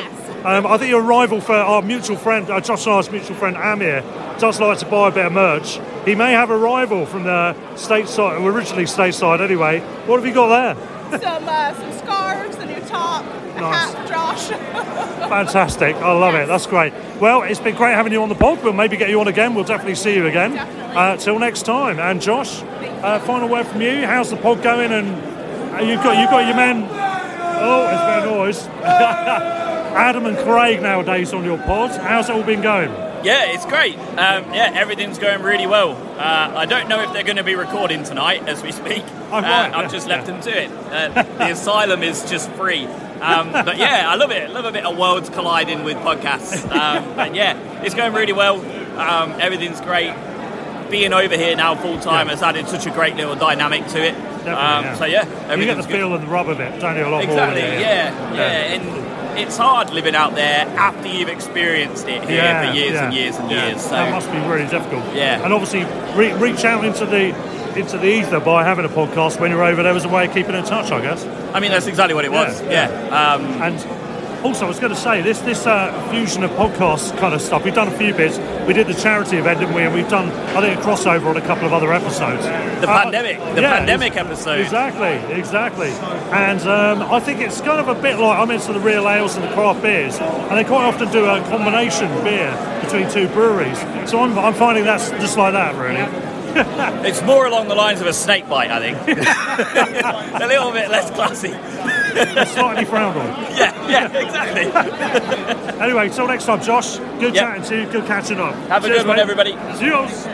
Um, I think your rival for our mutual friend, uh, Josh and I's mutual friend Amir, does like to buy a bit of merch. He may have a rival from the stateside, originally stateside anyway. What have you got there? Some uh, some scarves, a new top, a Nice. hat, Josh. Fantastic. I love it. That's great. Well, it's been great having you on the pod. We'll maybe get you on again. We'll definitely see you again. Uh, till next time. And Josh, uh, final word from you. How's the pod going? And uh, you've got you've got your men. Oh, it's a bit of noise. Adam and Craig nowadays on your pod. How's it all been going? Yeah, it's great. Um, yeah, everything's going really well. Uh, I don't know if they're going to be recording tonight as we speak. Oh, right, uh, I've yeah, just yeah. left them to it. Uh, the asylum is just free. Um, but yeah, I love it. I love a bit of worlds colliding with podcasts. Um, but yeah, it's going really well. Um, everything's great. Being over here now full time has added such a great little dynamic to it. Um, yeah. So yeah, You get the everything's good. feel and the rub of it, don't you? A lot Exactly, more. yeah, yeah, and it's hard living out there after you've experienced it here Yeah, for years yeah, and years and yeah. years. So That must be really difficult. Yeah. And obviously, re- reach out into the into the ether by having a podcast when you're over there was a way of keeping in touch, I guess. I mean, that's exactly what it was. Yeah. Um, and also, I was going to say this this uh, fusion of podcast kind of stuff. We've done a few bits. We did the charity event, didn't we? And we've done, I think, a crossover on a couple of other episodes. The Uh, pandemic, the yeah, pandemic ex- episode. Exactly, exactly. And um, I think it's kind of a bit like I'm into the real ales and the craft beers, and they quite often do a combination beer between two breweries. So I'm, I'm finding that's just like that, really. It's more along the lines of a snake bite, I think. A little bit less classy. Slightly frowned on. Yeah, yeah, exactly. Anyway, till next time, Josh. Good Yep. chatting to you. Good catching up. Have a Cheers, good one, mate. everybody. Cheers.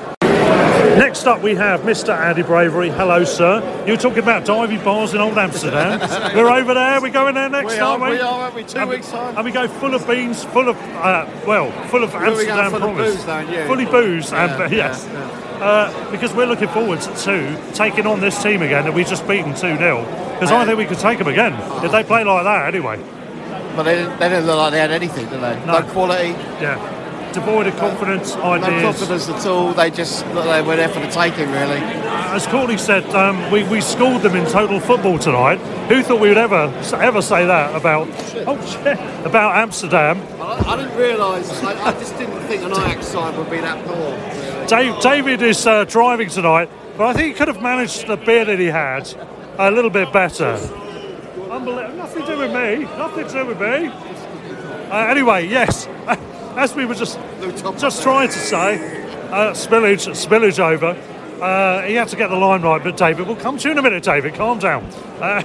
Next up, we have Mister Andy Bravery. Hello, sir. You were talking about diving bars in Old Amsterdam. We're over there. We're going there next, We aren't are, we? we are, aren't we? Two and weeks' time. And we go full of beans, full of, uh, well, full of Where are we going? Amsterdam Full of promise. booze, don't you? Fully booze, Yeah, and yeah, yes. Uh, because we're looking forward to taking on this team again that we just beaten two nil. Because I think we could take them again if they play like that anyway. But they didn't, they didn't look like they had anything, did they? No. No, quality. Yeah. Devoid of confidence, No ideas. confidence at all. They just looked like they were there for the taking, really. As Courtney said, um, we, we schooled them in total football tonight. Who thought we would ever ever say that about oh shit, about Amsterdam? I, I didn't realise. I, I just didn't think an Ajax side would be that poor. Really. Dave, David is uh, driving tonight, but I think he could have managed the beer that he had a little bit better. Unbelievable. Nothing to do with me. Nothing to do with me. Uh, anyway, yes, as we were just just trying to say, uh, spillage, spillage over. Uh, he had to get the line right, but David, we'll come to you in a minute, David. Calm down. Uh,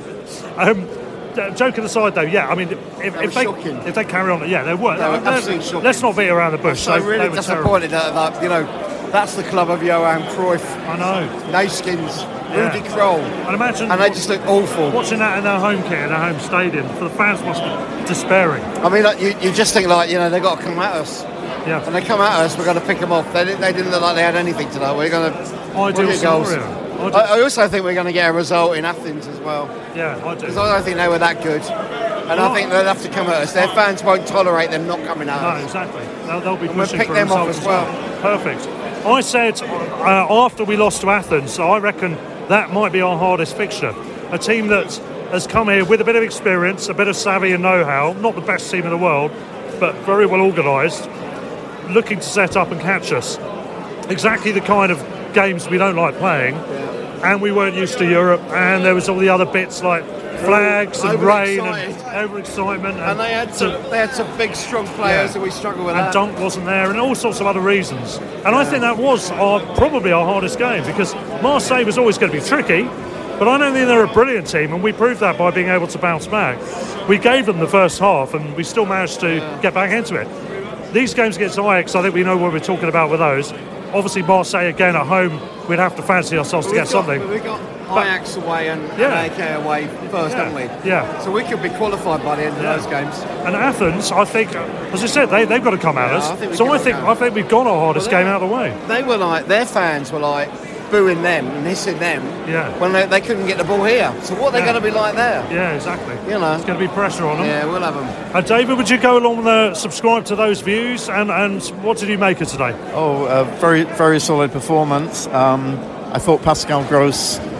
um, uh, joking aside, though, yeah, I mean, if, if they shocking. if they carry on, yeah, they were. They were They're- absolutely shocking. Let's not beat around the bush. So They- really they were disappointed that, that, you know, that's the club of Johan Cruyff. I know. Nayskins, Yeah. Rudy Kroll. And imagine And they just look awful. Watching that in their home kit, in their home stadium, for the fans must be despairing. I mean, like, you, you just think, like, you know, they've got to come at us. Yeah. And they come at us, we're going to pick them off. They, didn't- they didn't look like they had anything tonight. We're going to Ideal get goals. scenario. I, I also think we're going to get a result in Athens as well. Yeah, I do. Because I don't think they were that good. And Well, I think they'll have to come at us. Their fans won't tolerate them not coming at No, us. exactly. They'll, they'll be And we'll pushing pick for them off results as well. Perfect. I said uh, after we lost to Athens, I reckon that might be our hardest fixture. A team that has come here with a bit of experience, a bit of savvy and know-how, not the best team in the world, but very well organised, looking to set up and catch us. Exactly the kind of games we don't like playing. And we weren't used to Europe, and there was all the other bits like flags and rain and overexcitement. And, And they had some, they had some big, strong players Yeah. that we struggled with. and that. Dunk wasn't there, and all sorts of other reasons. And I think that was our, probably our hardest game, because Marseille was always going to be tricky, but I don't think they're a brilliant team, and we proved that by being able to bounce back. We gave them the first half, and we still managed to get back into it. These games against Ajax, I think we know what we're talking about with those. Obviously, Marseille again at home, we'd have to fancy ourselves to We've get got- something. We got Ajax away and, Yeah. and A K away first, Yeah. haven't we? Yeah. So we could be qualified by the end of Yeah. those games. And Athens, I think, as I said, they, they've got to come at Yeah, us. I think we so can I all think go. I think we've got our hardest Well, game out of the way. They were like, their fans were like booing them and hissing them Yeah. when they, they couldn't get the ball here. So what are they Yeah. going to be like there? Yeah, exactly. You know. It's going to be pressure on them. Yeah, we'll have them. Uh, David, would you go along with the subscribe to those views? And, and what did you make of today? Oh, uh, very, very solid performance. Um, I thought Pascal Gross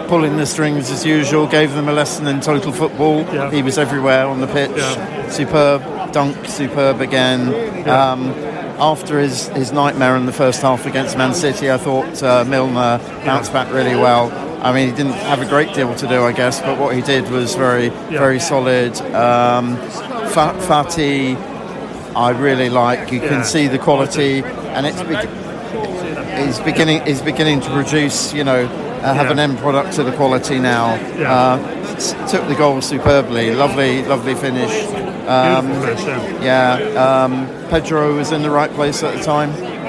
pulling the strings as usual, gave them a lesson in total football. Yeah. He was everywhere on the pitch. Yeah. Superb dunk, superb again. Yeah. Um, after his, his nightmare in the first half against Man City, I thought uh, Milner bounced back really well. I mean, he didn't have a great deal to do, I guess, but what he did was very, Yeah. very solid. Um, Fa- Fati, I really like. You Yeah. can see the quality, and it's be- he's beginning. He's beginning to produce. You know, uh, have Yeah. an end product to the quality now. Yeah. Uh, s- took the goal superbly. Lovely, lovely finish. Um, Beautiful finish, yeah. Um, Pedro was in the right place at the time.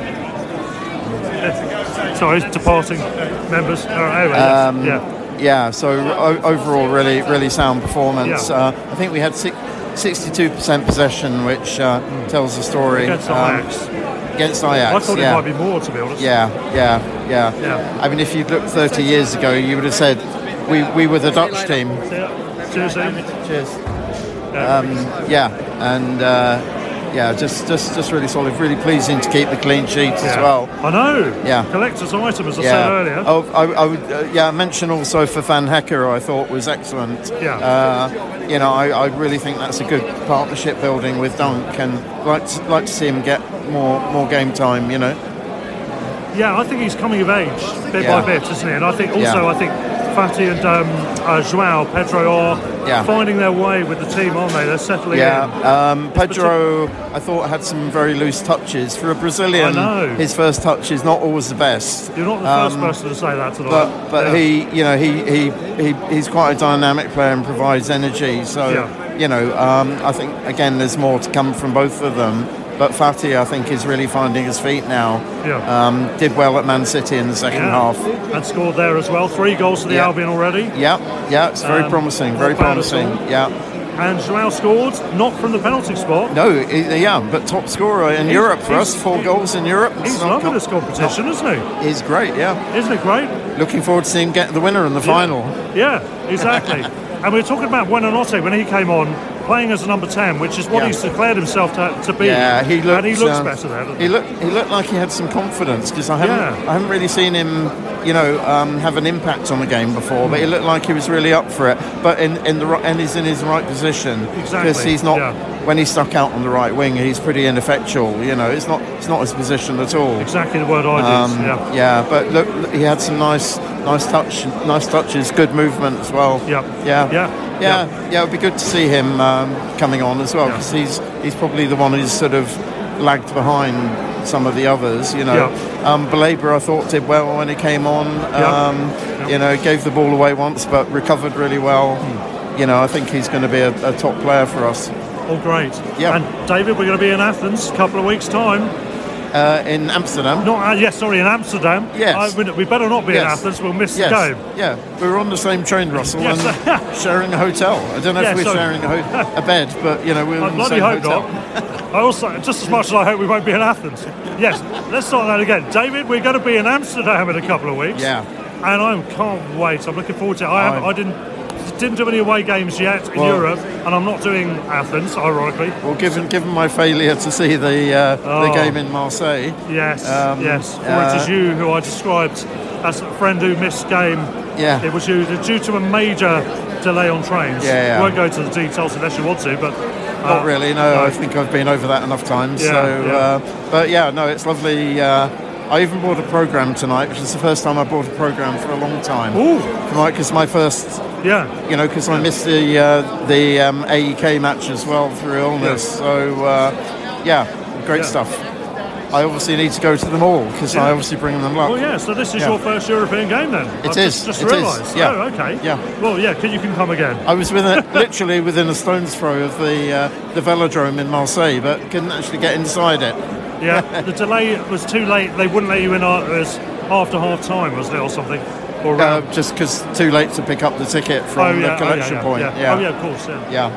Sorry, departing members. Oh, anyway, Um, yes. yeah. So o- overall, really, really sound performance. Yeah. Uh, I think we had six, sixty-two percent possession, which uh, tells the story. Against Um, Ajax. Against Ajax, I thought yeah. it might be more, to be honest. Yeah, yeah, yeah, Yeah. I mean, if you'd looked thirty years ago, you would have said we, we were the Dutch team. Yeah. Cheers, Ian. Cheers. Um, yeah, and uh, yeah, just, just just really solid. Really pleasing to keep the clean sheet as Yeah. well. I know. Yeah. Collector's item, as I yeah. said earlier. Oh, I, I would uh, yeah mention also for Van Hecker, I thought was excellent. Yeah. Uh, you know, I, I really think that's a good partnership building with Dunk, and like to, like to see him get more more game time. You know. Yeah, I think he's coming of age bit Yeah. by bit, isn't he? And I think also, Yeah. I think Fati and um, uh, Joao Pedro are Yeah. finding their way with the team, aren't they? They're settling Yeah, in. um, Pedro, I thought had some very loose touches for a Brazilian. I know. His first touch is not always the best. You're not the Um, first person to say that tonight. But but Yeah. he, you know, he, he, he he's quite a dynamic player and provides energy. So Yeah. you know, um, I think again there's more to come from both of them. But Fati, I think, is really finding his feet now. Yeah. Um, did well at Man City in the second Yeah. half. And scored there as well. Three goals for the Yeah. Albion already. Yeah, yeah, it's very Um, promising. not Very bad at promising. all. Yeah. And Joao scored, not from the penalty spot. No, he- yeah, but top scorer in He's- Europe for us. he's- Four goals in Europe. He's It's not- loving this competition, isn't he? He's great, yeah. Isn't it great? Looking forward to seeing him get the winner in the Yeah. final. Yeah, exactly. And we were talking about Buonanotte when he came on, playing as a number ten, which is what Yeah. he's declared himself to, to be. Yeah, he looked. And he looks um, better there, doesn't he looked. He looked like he had some confidence because I haven't. Yeah. I haven't really seen him, you know, um, have an impact on the game before. But he looked like he was really up for it. But in in the ri- and he's in his right position Exactly, because he's not. yeah. When he's stuck out on the right wing, he's pretty ineffectual. You know, it's not. It's not his position at all. Exactly the word I used, Um, yeah. Yeah, but look, look, he had some nice, nice touch, nice touches, good movement as well. Yeah. Yeah. Yeah. Yeah, yeah, it would be good to see him um, coming on as well because he's he's probably the one who's sort of lagged behind some of the others. You know, um, Belaber I thought did well when he came on. Yeah. Um, You know, gave the ball away once but recovered really well. You know, I think he's going to be a, a top player for us. Oh, great. Yeah. And David, we're going to be in Athens a couple of weeks' time. Uh, in Amsterdam. Not, uh, yes, sorry, in Amsterdam. Yes. Uh, we, we better not be in Yes. Athens. We'll miss Yes. the game. Yeah, we were on the same train, Russell, Yes. and sharing a hotel. I don't know Yeah, if we're so- sharing a, ho- a bed, but you know we're I in the bloody same hope hotel. not. I also, just as much as I hope we won't be in Athens. Yes, let's start that again. David, we're going to be in Amsterdam in a couple of weeks. Yeah. And I can't wait. I'm looking forward to it. I, have, I'm- I didn't didn't do any away games yet in Well- Europe, and I'm not doing Athens, ironically. Well, given given my failure to see the uh, the Oh. game in Marseille. Yes, um, yes. For uh, it is you who I described as a friend who missed game. Yeah. It was you, due to a major delay on trains. Yeah, yeah. I won't go into the details unless you want to, but... Not uh, really. No, I think I've been over that enough times. Yeah, so, yeah. Uh, but yeah, no, it's lovely. Uh, I even bought a program tonight, which is the first time I bought a program for a long time. Ooh. Tonight, because my first. Yeah. You know, because I missed the uh, the um, A E K match as well through illness. Yeah. So uh, yeah, great Yeah. stuff. I obviously need to go to them all because Yeah. I obviously bring them luck. Well, yeah, so this is Yeah. your first European game then? It I've is, Just, just it is, realised. yeah. Oh, okay. Yeah. Well, yeah, can, you can come again. I was within, literally within a stone's throw of the uh, the velodrome in Marseille, but couldn't actually get inside it. Yeah, the delay was too late. They wouldn't let you in uh, it was after half time, wasn't it, or something? Or Uh, just because too late to pick up the ticket from Oh, yeah, the oh, collection yeah, yeah, point. yeah. Yeah. Oh, yeah, of course, yeah. Yeah.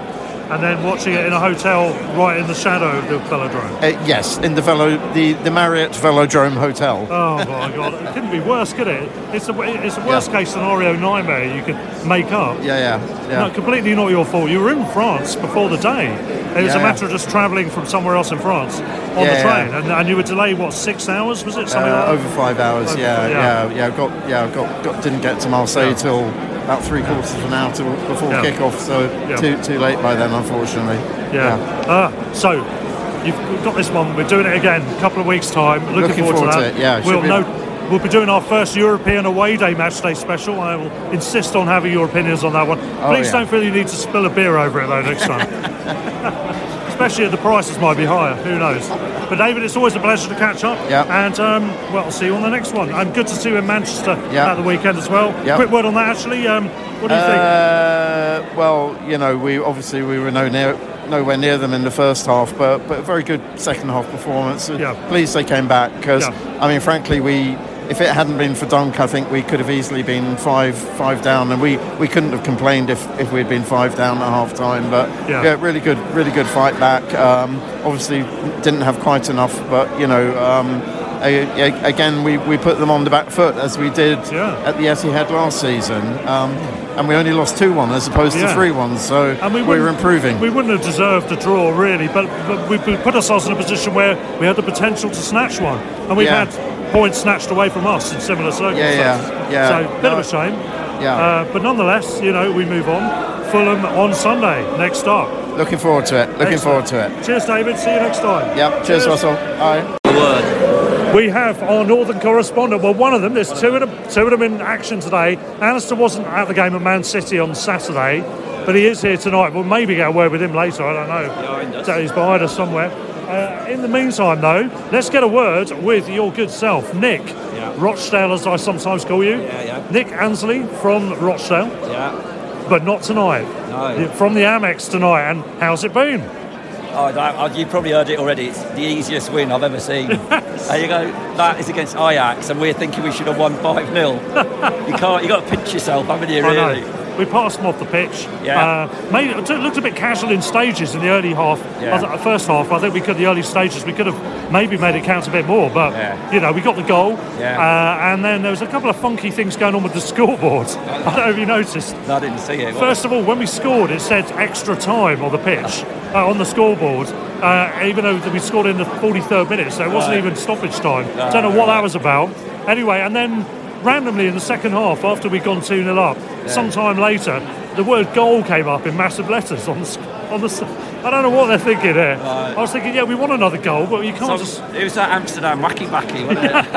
and then watching it in a hotel right in the shadow of the velodrome. Uh, yes, in the Velo, the, the Marriott Velodrome Hotel. Oh my God! It couldn't be worse, could it? It's a it's a worst yeah. case scenario nightmare you could make up. Yeah, yeah, yeah. No, completely not your fault. You were in France before the day. It was yeah, a matter of just travelling from somewhere else in France on yeah, the train, yeah. and, and you were delayed what six hours? Was it something uh, like over five hours? over, yeah, yeah, yeah, yeah. Got yeah, got, got didn't get to Marseille yeah. till about three quarters of an hour to, before yeah. kick-off, so yeah. too too late by then, unfortunately. Yeah. yeah. Uh, so you've got this one. We're doing it again. A couple of weeks' time. Looking, Looking forward, forward to to that. it. Yeah. We'll be... know. We'll be doing our first European away day match day special. I will insist on having your opinions on that one. Oh, Please yeah. don't feel you need to spill a beer over it though next time. Especially if the prices might be higher. Who knows? But David, it's always a pleasure to catch up. Yeah. And um, well, I'll see you on the next one. And good to see you in Manchester yeah. at the weekend as well. Yeah. Quick word on that, actually. Um, what do you uh, think? Well, you know, we obviously we were no near, nowhere near them in the first half, but but a very good second half performance. Yeah. Pleased they came back because yeah. I mean, frankly, we. If it hadn't been for Dunk, I think we could have easily been five five down, and we, we couldn't have complained if, if we'd been five down at half time. But yeah. yeah, really good, really good fight back. Um, obviously, didn't have quite enough, but you know, um, a, a, again, we, we put them on the back foot as we did yeah. at the Etihad last season, um, and we only lost two one as opposed yeah. to three one. So and we, we were improving. We wouldn't have deserved a draw really, but, but we put ourselves in a position where we had the potential to snatch one, and we've yeah. had points snatched away from us in similar circumstances. Yeah, yeah, yeah. So, a bit no, of a shame. Yeah. Uh, but nonetheless, you know, we move on. Fulham on Sunday, next stop. Looking forward to it. Looking Excellent. forward to it. Cheers, David. See you next time. Yep. Cheers, Cheers. Russell. Bye. We have our northern correspondent. Well, one of them. There's two of them. Two of them in action today. Alistair wasn't at the game at Man City on Saturday, but he is here tonight. We'll maybe get a word with him later. I don't know. So he's behind us somewhere. Uh, in the meantime, though, let's get a word with your good self, Nick. Yeah. Rochdale, as I sometimes call you. Yeah, yeah. Nick Ansley from Rochdale. Yeah. But not tonight. No. From the Amex tonight. And how's it been? Oh, that, you've probably heard it already. It's the easiest win I've ever seen. There you go. That is against Ajax, and we're thinking we should have won five nil. You can't. You got to pinch yourself, haven't you? Really. I know. We passed them off the pitch. Yeah. Uh, made, it looked a bit casual in stages in the early half. Yeah. I th- first half, I think we could, the early stages, we could have maybe made it count a bit more. But, yeah. you know, we got the goal. Yeah. Uh, and then there was a couple of funky things going on with the scoreboard. I don't know if you noticed. No, I didn't see it. First of all, when we scored, it said extra time on the pitch, uh, on the scoreboard, uh, even though we scored in the forty-third minute, so it wasn't Right. even stoppage time. No, don't know no, what no. that was about. Anyway, and then randomly in the second half, after we'd gone two nil up, Yeah. sometime later, the word goal came up in massive letters on the, s- on the s- I don't know what they're thinking there. Right. I was thinking, yeah, we want another goal, but you can't So, just... it was that Amsterdam wacky backy, wasn't it?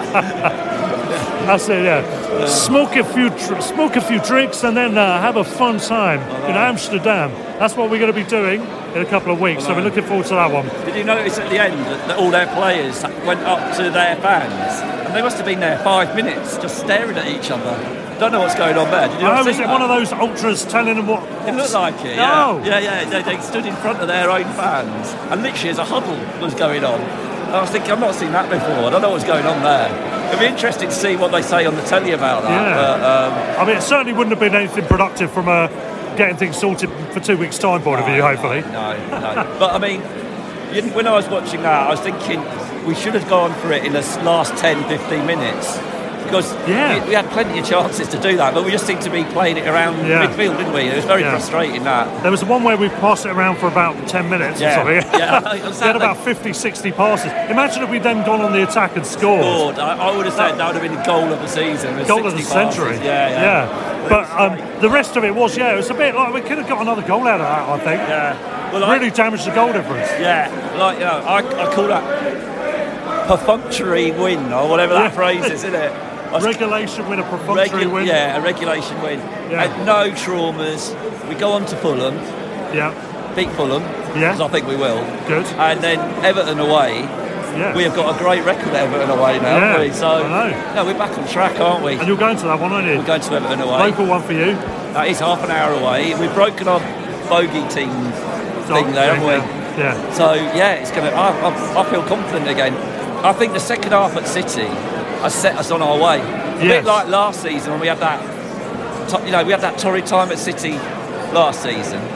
That's it, yeah. Smoke a few, tr- smoke a few drinks, and then uh, have a fun time in Amsterdam. That's what we're going to be doing in a couple of weeks. So we're looking forward to that one. Did you notice at the end that, that all their players went up to their fans, and they must have been there five minutes just staring at each other? Don't know what's going on there. Did you not Oh, see was it that? one of those ultras telling them what? It looked like it. No. Yeah, yeah, yeah. They, they stood in front of their own fans, and literally as a huddle was going on. I was thinking, I've not seen that before. I don't know what's going on there. It'd be interesting to see what they say on the telly about that. Yeah. But, um, I mean, it certainly wouldn't have been anything productive from a getting things sorted for two weeks' time point of view, hopefully. No, no. But I mean, you- when I was watching that, I was thinking we should have gone for it in the last ten, fifteen minutes. Because Yeah. we, we had plenty of chances to do that, but we just seemed to be playing it around Yeah. midfield, didn't we? It was very Yeah. frustrating, that. There was one where we passed it around for about ten minutes Yeah. or something. Yeah, We had exactly. about fifty, sixty passes. Imagine if we'd then gone on the attack and scored. Scored. I, I would have said that would have been the goal of the season. It was Goal of the sixty passes. century. Yeah, yeah. But um, the rest of it was, yeah, it was a bit like we could have got another goal out of that, I think. Yeah. Well, I- really damaged the goal difference. Yeah, like, you know, I, I call that perfunctory win, or whatever that Yeah. phrase is, isn't it? Regulation win, a perfunctory Regu- win. Yeah, a regulation win. Yeah. And no traumas. We go on to Fulham. Yeah. Beat Fulham. Yeah. Because I think we will. Good. And then Everton away. Yeah. We have got a great record at Everton away now, Yeah, haven't we? So, I know. no, we're back on track, aren't we? And you're going to that one, aren't you? We're going to Everton away. Local one for you. That is half an hour away. We've broken our bogey team thing there, haven't we? Yeah. So yeah, it's going to. I, I, I feel confident again. I think the second half at City has set us on our way. A Yes. bit like last season when we had that, to- you know, we had that torrid time at City last season.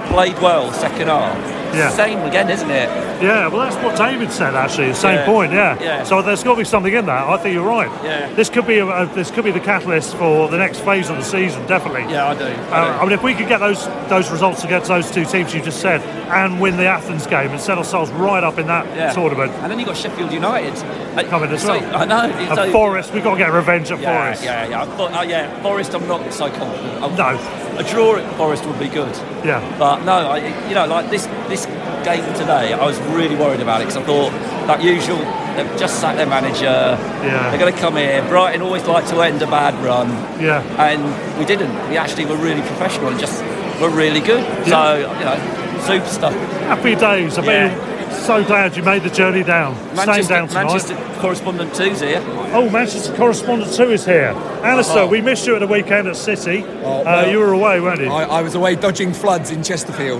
played well second half. Yeah. Same again, isn't it? Yeah, well, that's what David said. Actually, the same Yeah. point. Yeah. Yeah. So there's got to be something in that. I think you're right. Yeah. This could be a, a, this could be the catalyst for the next phase of the season. Definitely. Yeah, I do. I, Uh, do. I mean, if we could get those those results against those two teams you just said, and win the Athens game, and set ourselves right up in that Yeah. tournament. And then you got Sheffield United coming as So- well. I know. And so- Forest, we've got to get revenge at yeah, Forest. Yeah, yeah. I thought, uh, yeah, Forest. I'm not so confident. I'm, No. A draw at Forest would be good. Yeah. But no, I, you know, like this this game today, I was really worried about it because I thought that usual. They've just sacked their manager. Yeah. They're going to come here. Brighton always like to end a bad run. Yeah. And we didn't. We actually were really professional and just were really good. Yeah. So you know, super stuff. Happy days. I Yeah. mean, so glad you made the journey down. Staying Manchester, down tonight. Manchester correspondent two's here. Oh, Manchester correspondent two is here. Alistair, Oh. we missed you at the weekend at City. Oh, uh, well, you were away, weren't you? I, I was away dodging floods in Chesterfield.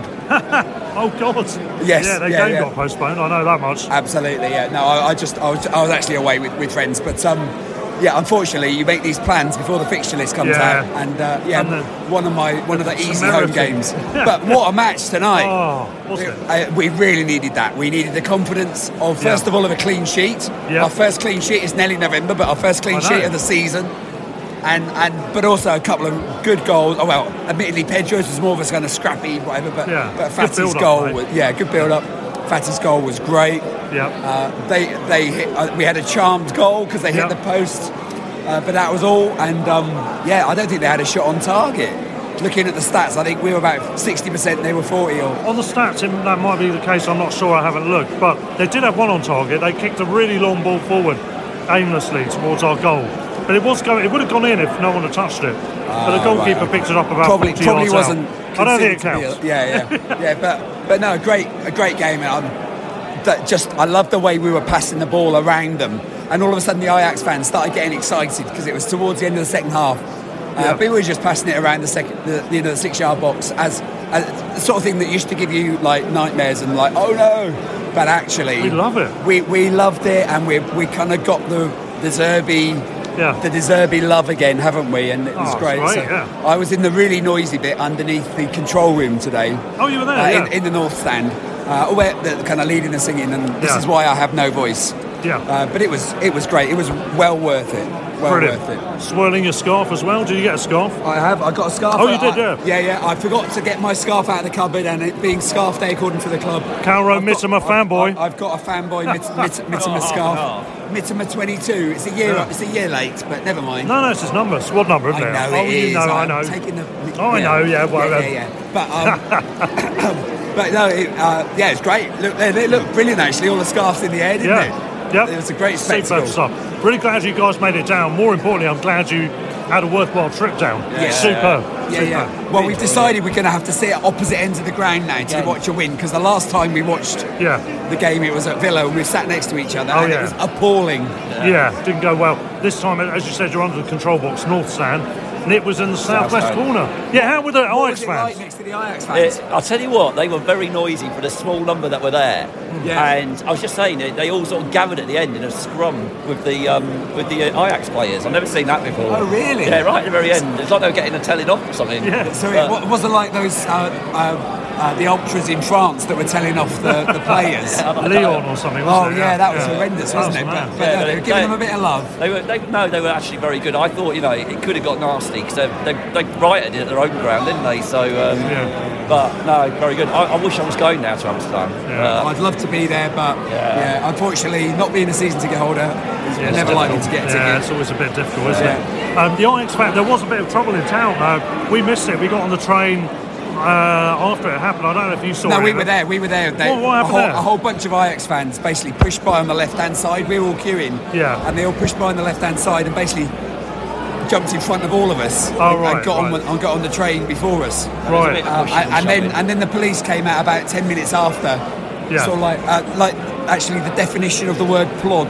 Oh God! Yes, Yeah, their yeah, game yeah. got postponed. I know that much. Absolutely, yeah. No, I, I just I was, I was actually away with, with friends, but um, yeah, unfortunately, you make these plans before the fixture list comes Yeah. out, and uh, yeah, And the- one of my one of the easy home temerity. games. But what a match tonight! Oh, was it? Uh, we really needed that. We needed the confidence of first Yeah. of all of a clean sheet. Yeah. Our first clean sheet is nearly November, but our first clean I know. sheet of the season. And, and but also a couple of good goals. Oh well, admittedly Pedro's was more of a kind of scrappy whatever, but Yeah, but good Fatty's build-up, goal mate. was yeah good build up. Fatty's goal was great. Yeah. Uh, they they hit, uh, we had a charmed goal because they hit Yeah. the post, uh, but that was all. And um, yeah, I don't think they had a shot on target. Looking at the stats, I think we were about sixty percent. They were forty. Or On the stats, it- that might be the case. I'm not sure. I haven't looked, but they did have one on target. They kicked a really long ball forward, aimlessly towards our goal. But it was going. It would have gone in if no one had touched it. but the Ah, goalkeeper right, picked it up about probably forty probably yards wasn't. out. I don't think it considered to counts. be a- yeah, yeah, yeah. But but no, a great a great game. Um, that just I love the way we were passing the ball around them, and all of a sudden the Ajax fans started getting excited because it was towards the end of the second half. Uh, Yeah. But we were just passing it around the second, the, you know, the six-yard box as, as the sort of thing that used to give you like nightmares and like, oh no. But actually, We love it. We we loved it, and we we kind of got the the Zerbi. Yeah. The De Zerbi love again, haven't we? And it was Oh, great. it's So great, yeah. I was in the really noisy bit underneath the control room today. Oh, you were there, uh, yeah. in, in the north stand, uh, where the kind of leading and singing, and this Yeah. is why I have no voice. Yeah. Uh, but it was it was great. It was well worth it. Well Brilliant. worth it. Swirling your scarf as well. Did you get a scarf? I have. I got a scarf. Oh, you did, I- yeah. Yeah, yeah. I forgot to get my scarf out of the cupboard, and it being scarf day according to the club. Calro Mittimer fanboy. I've, I've got a fanboy Mitt, Mitt, Mittimer Oh, scarf. oh. Mittimer twenty-two. It's a year. Yeah. It's a year late, but never mind. No, no, it's his number. Squad number, isn't I it? know oh, it you is. know, I I'm know. taking the. Oh, I know, yeah, well, yeah, uh, yeah, yeah. But um, but no, it, uh, yeah, it's great. Look, they, they look brilliant actually. All the scarves in the air, didn't Yeah. it? Yep. It was a great spectacle. Superb stuff. Really glad you guys made it down. More importantly, I'm glad you had a worthwhile trip down. Yeah. Superb. Yeah, Superb. yeah. Well, we've decided we're going to have to sit at opposite ends of the ground now to Yeah. watch a win, because the last time we watched Yeah. the game, it was at Villa, and we sat next to each other, Oh, and yeah. it was appalling. Yeah, didn't go well. This time, as you said, you're under the control box, north stand, and it was in the southwest stand. corner. Yeah, how were the What Ajax was it fans? like next to the Ajax fans? It, I'll tell you what, they were very noisy for the small number that were there. Yeah. And I was just saying, they, they all sort of gathered at the end in a scrum with the um, with the uh, Ajax players. I've never seen that before. Oh, really? Yeah, right at the very end. It's like they were getting a telling off or something. So But- it wa- wasn't like those uh, uh, uh, the ultras in France that were telling off the, the players. Leon or something, Oh wasn't it? yeah, that was Yeah. horrendous, That wasn't was it? mad. But, but no, they were giving them a bit of love. They were, they, no, they were actually very good. I thought, you know, it could have got nasty because they, they, they rioted it at their own ground, didn't they? So, um, but no, very good. I, I wish I was going now to Amsterdam. Uh, I'd love to be there, but yeah. unfortunately, not being a season ticket holder, Yeah, never it's likely to get a difficult. Yeah, ticket. it's always a bit difficult, isn't Yeah. it? Um, the Ajax fan, there was a bit of trouble in town. Uh, we missed it. We got on the train uh, after it happened. I don't know if you saw No, it. we were there. We were there. They, What- what a, happened whole, there? a whole bunch of Ajax fans basically pushed by on the left-hand side. We were all queuing, Yeah. and they all pushed by on the left-hand side and basically jumped in front of all of us. Oh, and, right, and got right. on and got on the train before us. Right. Uh, and, and then and then the police came out about ten minutes after. Yeah. Sort of like uh, like actually the definition of the word plod.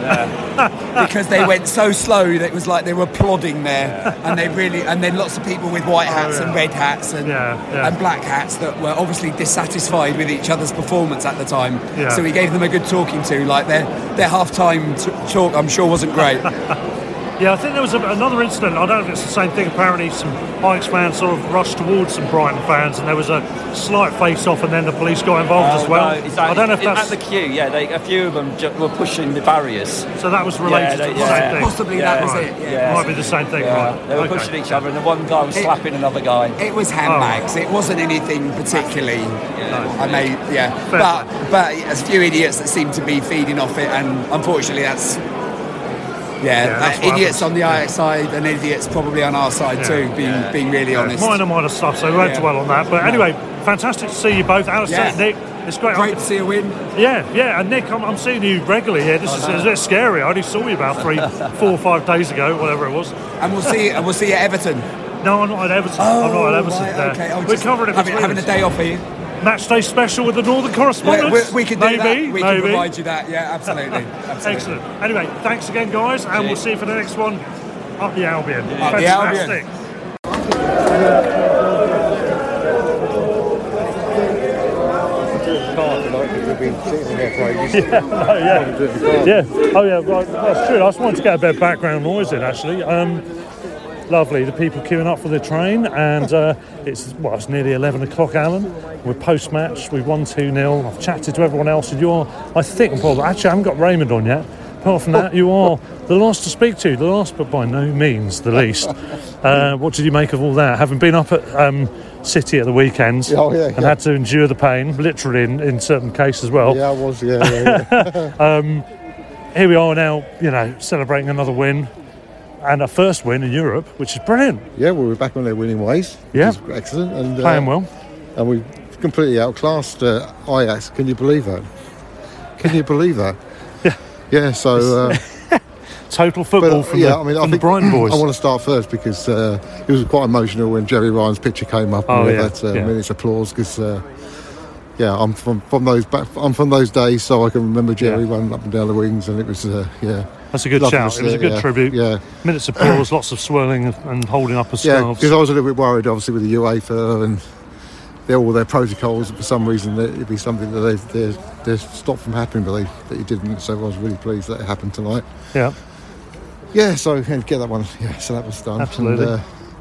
Because they went so slow that it was like they were plodding there, and they really and then lots of people with white hats Oh, yeah. and red hats and Yeah, yeah. and black hats that were obviously dissatisfied with each other's performance at the time. Yeah. So he gave them a good talking to. Like their their half time t- talk, I'm sure wasn't great. Yeah, I think there was a, another incident. I don't know if it's the same thing. Apparently, some Ajax fans sort of rushed towards some Brighton fans, and there was a slight face-off, and then the police got involved Oh, as well. no, is that- I don't know if that's at the queue. Yeah, they, a few of them ju- were pushing the barriers. So that was related Yeah, to they- the same yeah. thing. Possibly that was it, yeah. Might be the same thing, Yeah, right? They were Okay. pushing each other, and the one guy was It- slapping another guy. It was handbags. It wasn't anything particularly. I may, yeah. Fair But but there's a few idiots that seem to be feeding off it, and unfortunately, that's. Yeah, Yeah, that's uh, what idiots happens. on the Ajax side and idiots probably on our side Yeah. too, being Yeah. being really Yeah. honest. Minor, minor stuff, so we won't Yeah. dwell on that. But No. anyway, fantastic to see you both. Alistair, Yeah. Nick, it's great. Great to see a win. Yeah, yeah, and Nick, I'm, I'm seeing you regularly here. This Oh, is no. it's a bit scary. I only saw you about three, four or five days ago, whatever it was. And we'll see. And we'll see you at Everton. No, I'm not at Everton. Oh, I'm not at Everton. right, there. okay. Oh, We're just covering it having, between having a us. day off, are you? Match day special with the Northern Correspondents. Yeah, we, we can do maybe, that. We maybe. can provide you that. Yeah, absolutely. absolutely. Excellent. Anyway, thanks again, guys, and we'll see you for the next one. Up the Albion. Up the Albion. Fantastic. Yeah, no, yeah. yeah. Oh, yeah, right. That's true. I just wanted to get a bit of background noise in, actually. Um, lovely. The people queuing up for the train, and uh, it's, well, it's nearly eleven o'clock, Alan. We're post-match. We've won two nil. I've chatted to everyone else, and you're, I think, well, actually, I haven't got Raymond on yet. Apart from that, you are the last to speak to, the last but by no means the least. Uh, what did you make of all that? Having been up at um, City at the weekend Oh, yeah, and yeah. had to endure the pain, literally in, in certain cases as well. Yeah, I was, yeah, yeah, yeah. um, here we are now, you know, celebrating another win and a first win in Europe, which is brilliant. Yeah, well, we're back on their winning ways, which Yeah. is excellent. And, Playing uh, well. And we completely outclassed uh, Ajax. Can you believe that? Can you believe that? Yeah. Yeah, so... Uh, Total football but, from, yeah, the, I mean, I from the think Brighton boys. I want to start first because uh, it was quite emotional when Jerry Ryan's picture came up Oh, and we yeah, had that uh, yeah. minute's applause because, uh, yeah, I'm from, from those back, I'm from those days, so I can remember Jerry running up and down the wings, and it was, uh, yeah. That's a good lovely shout. to It was a see, good yeah, tribute. Yeah. Minutes of applause, lots of swirling and holding up of Yeah, scarves. because I was a little bit worried, obviously, with the UEFA and their, all their protocols. For some reason, that it'd be something that they've, they've, they've stopped from happening, but they, that it didn't. So I was really pleased that it happened tonight. Yeah. Yeah, so yeah, get that one. Yeah, so that was done. Absolutely. And, uh,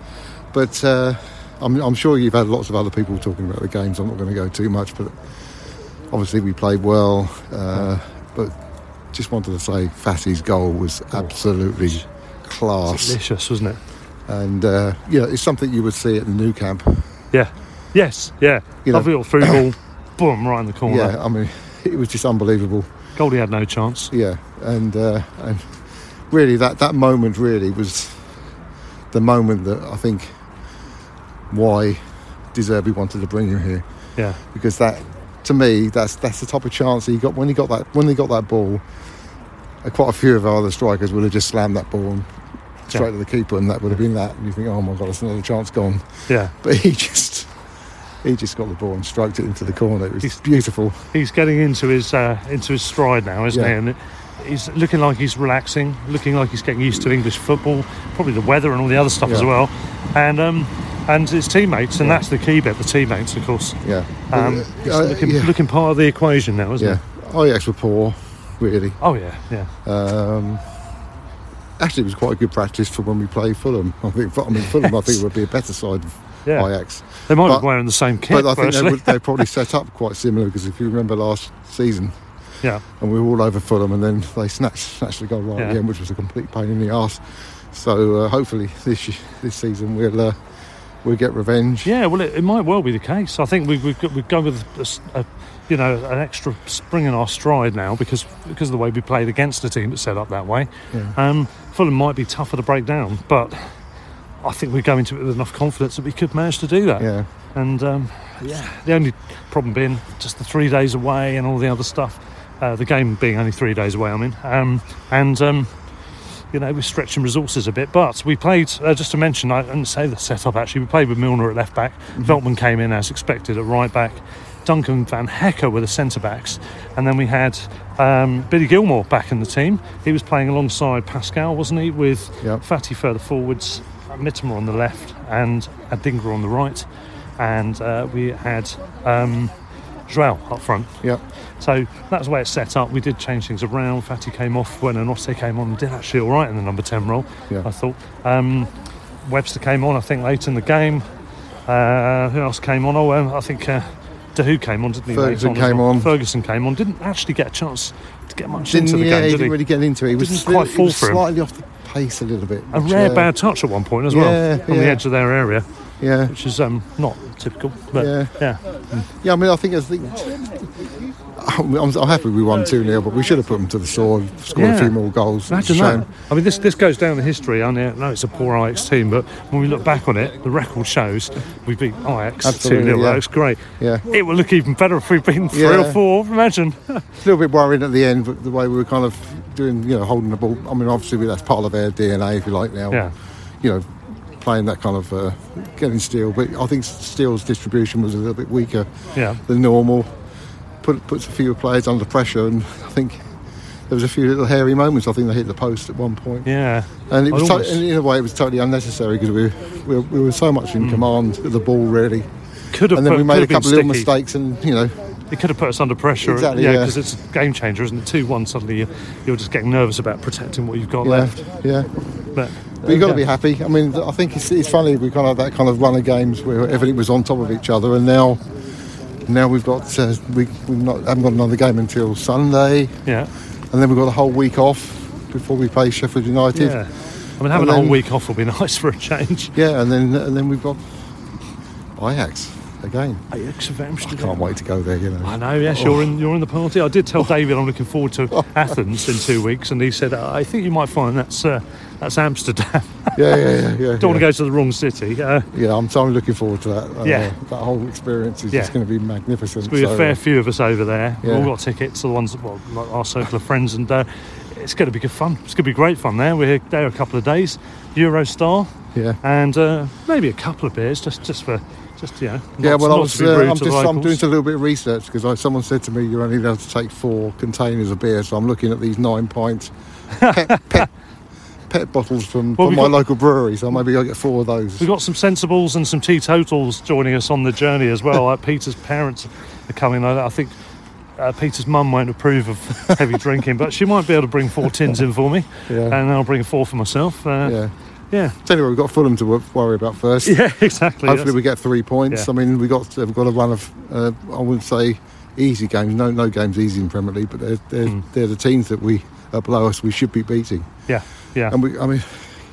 but uh, I'm, I'm sure you've had lots of other people talking about the games. I'm not going to go too much, but obviously we played well. Uh, but just wanted to say, Fatty's goal was absolutely class. Delicious, wasn't it? And uh, yeah, it's something you would see at the new camp. Yeah. Yes. Yeah. You know- Lovely little through ball. Boom, right in the corner. Yeah, I mean, it was just unbelievable. Goldie had no chance. Yeah, and uh, and really that, that moment really was the moment that I think why De Zerbi wanted to bring him here. Yeah. Because that, to me, that's that's the type of chance he got when he got that when he got that ball. Uh, quite a few of our other strikers would have just slammed that ball and straight Yeah. to the keeper, and that would have been that. And you think, oh my God, it's another chance gone. Yeah. But he just he just got the ball and stroked it into the corner. It was beautiful. He's getting into his uh, into his stride now, isn't Yeah. he? And it, he's looking like he's relaxing, looking like he's getting used to English football, probably the weather and all the other stuff as Yeah. well, and um, and his teammates, and that's the key bit. The teammates, of course. Yeah. Um, Uh, he's uh, looking, yeah. looking part of the equation now, isn't Yeah. Ajax were poor, really. Oh yeah, yeah. Um, actually, it was quite a good practice for when we play Fulham. I think. I mean, Fulham. I think would be a better side of Yeah. Ajax. They might But- be wearing the same kit, but I think they firstly. would, they probably set up quite similar because if you remember last season, Yeah. and we were all over Fulham, and then they snatched snatched the goal right Yeah. at the end, which was a complete pain in the arse. So uh, hopefully this y- this season we'll uh, we'll get revenge. Yeah, well, it, it might well be the case. I think we've we've, got, we've gone with a, s- a, you know an extra spring in our stride now because because of the way we played against a team that's set up that way. Yeah. Um, Fulham might be tougher to break down, but I think we go into it with enough confidence that we could manage to do that. Yeah. And um, yeah, the only problem being just the three days away and all the other stuff. Uh, the game being only three days away, I mean, um, and um, you know we're stretching resources a bit. But we played, uh, just to mention, I didn't say the setup actually. We played with Milner at left back. Mm-hmm. Veltman came in as expected at right back. Duncan Van Hecker were the centre backs, and then we had um, Billy Gilmore back in the team. He was playing alongside Pascal, wasn't he? With Yep. Fatty further forwards, Mittimer on the left, and Adingra on the right. And uh, we had um, João up front. Yeah. So that's the way it's set up. We did change things around. Fatty came off when Anote came on and did actually all right in the number ten role, Yeah. I thought. Um, Webster came on, I think, late in the game. Uh, who else came on? Oh, um, I think uh, Dahoud came on, didn't he? Ferguson later on as came well. on. Ferguson came on. Didn't actually get a chance to get much Didn't, into the yeah, game, he did didn't he? really get into it. He was, Didn't still, quite he fall was for him. slightly off the pace a little bit. A which, rare uh, bad touch at one point as yeah, well, on yeah. the edge of their area. Yeah. Which is um, not typical, but Yeah. yeah. Yeah, I mean, I think I think I'm, I'm happy we won two nil, but we should have put them to the sword, scored Yeah. a few more goals. Imagine It's a that. shame. I mean, this this goes down in history. I know no, it's a poor Ajax team, but when we look back on it, the record shows we beat Ajax two Absolutely, nil. yeah. That was great. Yeah. It would look even better if we'd been three Yeah. or four. Imagine. A little bit worried at the end, but the way we were kind of doing, you know, holding the ball. I mean, obviously that's part of their D N A, if you like. Now, Yeah. you know, playing that kind of uh, getting Steele, but I think Steele's distribution was a little bit weaker Yeah. than normal. Put puts a few players under pressure, and I think there was a few little hairy moments. I think they hit the post at one point. Yeah. And it was I'd to- almost- and in a way it was totally unnecessary because we, we we were so much in command of the ball, really. Could have and then put- we made could a have been couple of little sticky. mistakes, and you know. It could have put us under pressure. Exactly, yeah, yeah. because it's a game changer, isn't it? two one, suddenly you're, you're just getting nervous about protecting what you've got Yeah, left. yeah. But, But you've got to yeah. be happy. I mean, I think it's, it's funny we kind of had that kind of run of games where everything was on top of each other, and now, now we've got uh, we we've not haven't got another game until Sunday. Yeah. And then we've got a whole week off before we play Sheffield United. Yeah. I mean, having And a whole then- week off will be nice for a change. Yeah, and then and then we've got Ajax again. Ajax of Amsterdam. I can't wait to go there. You know. I know, yes, you're in you're in the party. I did tell David I'm looking forward to Athens in two weeks, and he said, I think you might find that's uh, that's Amsterdam. Yeah, yeah, yeah. yeah Don't want yeah. to go to the wrong city. Uh, Yeah, I'm so looking forward to that. Uh, Yeah. that whole experience is Yeah. just going to be magnificent. There's going to be a So, fair uh, few of us over there. We've Yeah. all got tickets to the ones that, well, like our circle of friends, and uh, it's going to be good fun. It's going to be great fun there. We're there a couple of days, Eurostar, Yeah. and uh, maybe a couple of beers just just for just you know. Yeah, not- well, not I was, to be uh, rude I'm to the just I'm locals. doing a little bit of research because someone said to me you're only allowed to take four containers of beer, so I'm looking at these nine pint pet, pet, pet bottles from, Well, from we've my got- local brewery, so maybe I'll get four of those. We've got some sensibles and some teetotals joining us on the journey as well. Like Peter's parents are coming. I I think uh, Peter's mum won't approve of heavy drinking, but she might be able to bring four tins in for me, Yeah. and I'll bring four for myself. Uh, Yeah. Yeah. Tell you what, we've got Fulham to wo- worry about first. Yeah, exactly. Hopefully That's- we get three points. Yeah. I mean, we got we've got a run of uh, I wouldn't say easy games. No, no games easy in Premier League, but they're they're, Mm. they're the teams that we are below us. We should be beating. Yeah, yeah. And we, I mean,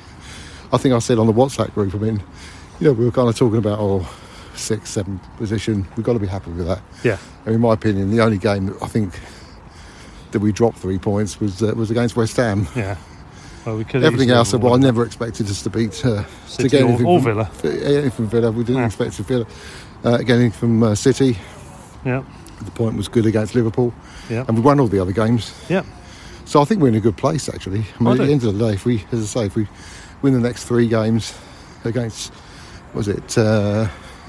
I think I said on the WhatsApp group. I mean, you know, we were kind of talking about oh, sixth, seventh position. We've got to be happy with that. Yeah. And in my opinion, the only game that I think that we dropped three points was uh, was against West Ham. Yeah. Well, we could Everything easily else, have well, I won. never expected us to beat uh, City to get or- anything or from, Villa. Anything from Villa, we didn't Yeah. expect to Villa. Uh, getting from uh, City. Yeah. The point was good against Liverpool. Yeah. And we won all the other games. Yeah. So I think we're in a good place actually. I mean, I at do. the end of the day, if we, as I say, if we win the next three games against, what was it? Uh,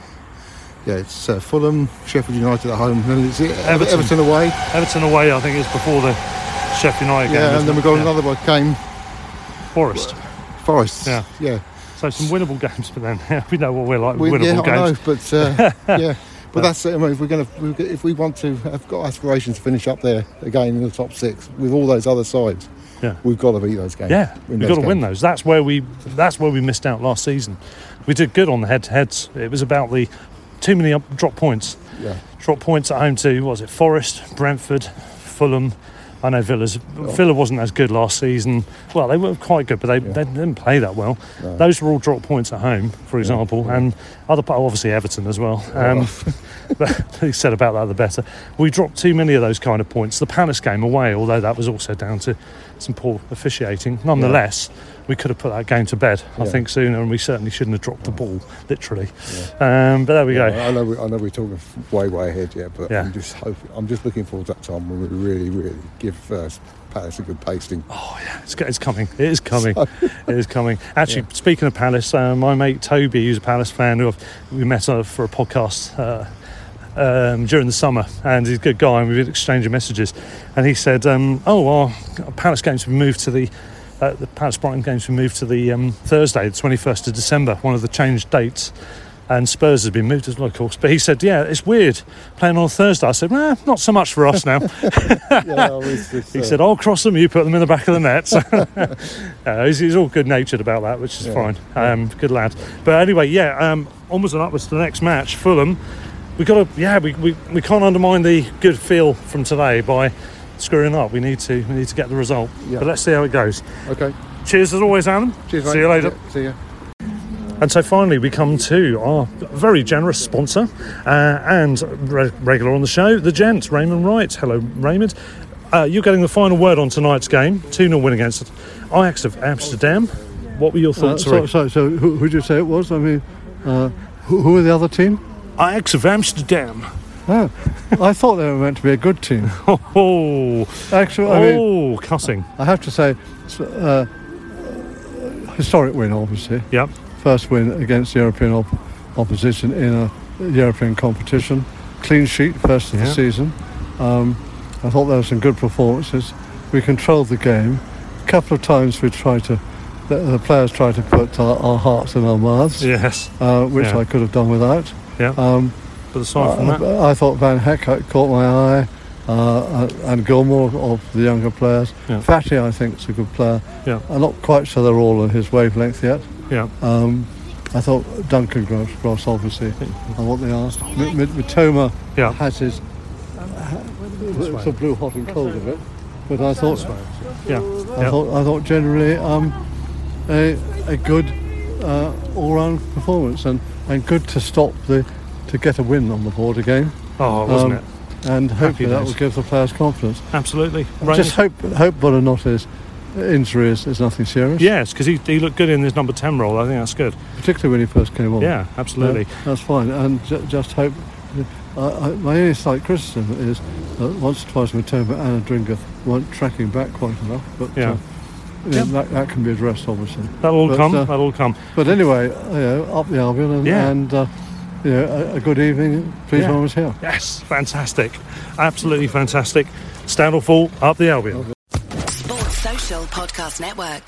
yeah, it's uh, Fulham, Sheffield United at home, and it's Everton. Everton away. Everton away, I think, is before the Sheffield United game. Yeah, isn't and then it? we've got Yeah. another one came. Forest. Forest. Yeah. Yeah. So some winnable games, but then we know what we're like We, with yeah, winnable I know, games. but uh, yeah, but that's it. I mean, if we're going to, if we want to, have got aspirations to finish up there again in the top six with all those other sides, Yeah. we've got to beat those games. Yeah, Win we've those got to win games. those. That's where we that's where we missed out last season. We did good on the head-to-heads. It was about the too many up, drop points. Yeah. Drop points at home to, what was it, Forest, Brentford, Fulham. I know Villa's, Villa wasn't as good last season. Well, they were quite good, but they, they didn't play that well. No. Those were all drop points at home, for example, and other oh, obviously Everton as well. Um, but he said about that the better. We dropped too many of those kind of points. The Palace game away, although that was also down to some poor officiating, nonetheless, we could have put that game to bed, I Yeah. think, sooner, and we certainly shouldn't have dropped the ball, literally. Um, but there we Yeah, go. I know. We, I know we're talking way, way ahead yet, but Yeah. I'm just hoping. I'm just looking forward to that time when we really, really give uh, Palace a good pasting. Oh yeah, it's, it's coming. It is coming. It is coming. Actually, speaking of Palace, uh, my mate Toby, who's a Palace fan, who I've, we met uh, for a podcast uh, um, during the summer, and he's a good guy, and we've been exchanging messages. And he said, um, "Oh, our Palace games have moved to the uh, the Palace Brighton games have moved to the um, Thursday, the twenty-first of December, one of the changed dates." and Spurs has been moved as well, of course. But he said, yeah, it's weird playing on Thursday. I said, nah, not so much for us now. yeah, it's, it's, he uh... said, I'll cross them, you put them in the back of the net. So, uh, he's, he's all good-natured about that, which is yeah. fine. Um, good lad. But anyway, yeah, um, onwards and upwards to the next match, Fulham. We got to, yeah, we, we, we can't undermine the good feel from today by screwing up. We need to we need to get the result. Yeah. But let's see how it goes. Okay. Cheers as always, Alan. Cheers, mate. See you later. Yeah, see you. And so finally we come to our very generous sponsor uh, and re- regular on the show, the gent, Raymond Wright. Hello, Raymond. Uh, you're getting the final word on tonight's game. two nil win against Ajax of Amsterdam. What were your thoughts? Uh, so, so, so who, who did you say it was? I mean, uh, who, who were the other team? Ajax of Amsterdam. Oh, I thought they were meant to be a good team. Oh, actually, I oh, mean, cussing. I have to say, uh, historic win, obviously. Yep. First win against the European op- opposition in a European competition. Clean sheet, first of yeah. the season. Um, I thought there were some good performances. We controlled the game. A couple of times we tried to, the, the players tried to put our, our hearts in our mouths. Yes. Uh, which yeah. I could have done without. Yeah. Um, but aside from uh, that, I thought Van Hecke caught my eye. Uh, and Gilmore of the younger players. Yeah. Fatty, I think, is a good player. Yeah. I'm not quite sure they're all on his wavelength yet. Yeah. Um, I thought Duncan Gross, Gross obviously, and what they asked. M- M- Mitoma yeah. has his it's a blue hot and cold of it, but I thought, yeah, I yeah. thought, I thought generally um, a a good uh, all-round performance and, and good to stop the to get a win on the board again. Oh, wasn't um, it? And hopefully that days. will give the players confidence. Absolutely. Right. Just hope hope Buonanotte's injury is, is nothing serious. Yes, because he, he looked good in his number ten role. I think that's good. Particularly when he first came on. Yeah, absolutely. Uh, that's fine. And ju- just hope... Uh, I, my only slight criticism is that once or twice Mitoma and Adringa weren't tracking back quite enough. But yeah. uh, you know, that, that can be addressed, obviously. That'll all but, come. Uh, That'll all come. But anyway, you know, up the Albion and... Yeah. and uh, you know, a, a good evening. Please, yeah. no one's here. Yes, fantastic. Absolutely fantastic. Stand or fall, up the Albion. Sports Social Podcast Network.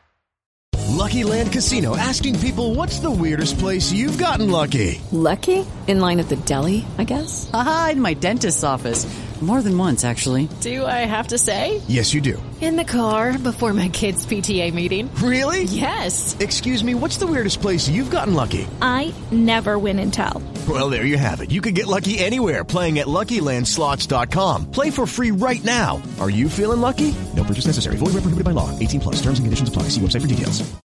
Lucky Land Casino, asking people, what's the weirdest place you've gotten lucky? Lucky? In line at the deli, I guess? Aha, in my dentist's office. More than once, actually. Do I have to say? Yes, you do. In the car before my kids' P T A meeting. Really? Yes. Excuse me, what's the weirdest place you've gotten lucky? I never win and tell. Well, there you have it. You can get lucky anywhere, playing at Lucky Land Slots dot com. Play for free right now. Are you feeling lucky? No purchase necessary. Void where prohibited by law. eighteen plus. Terms and conditions apply. See website for details.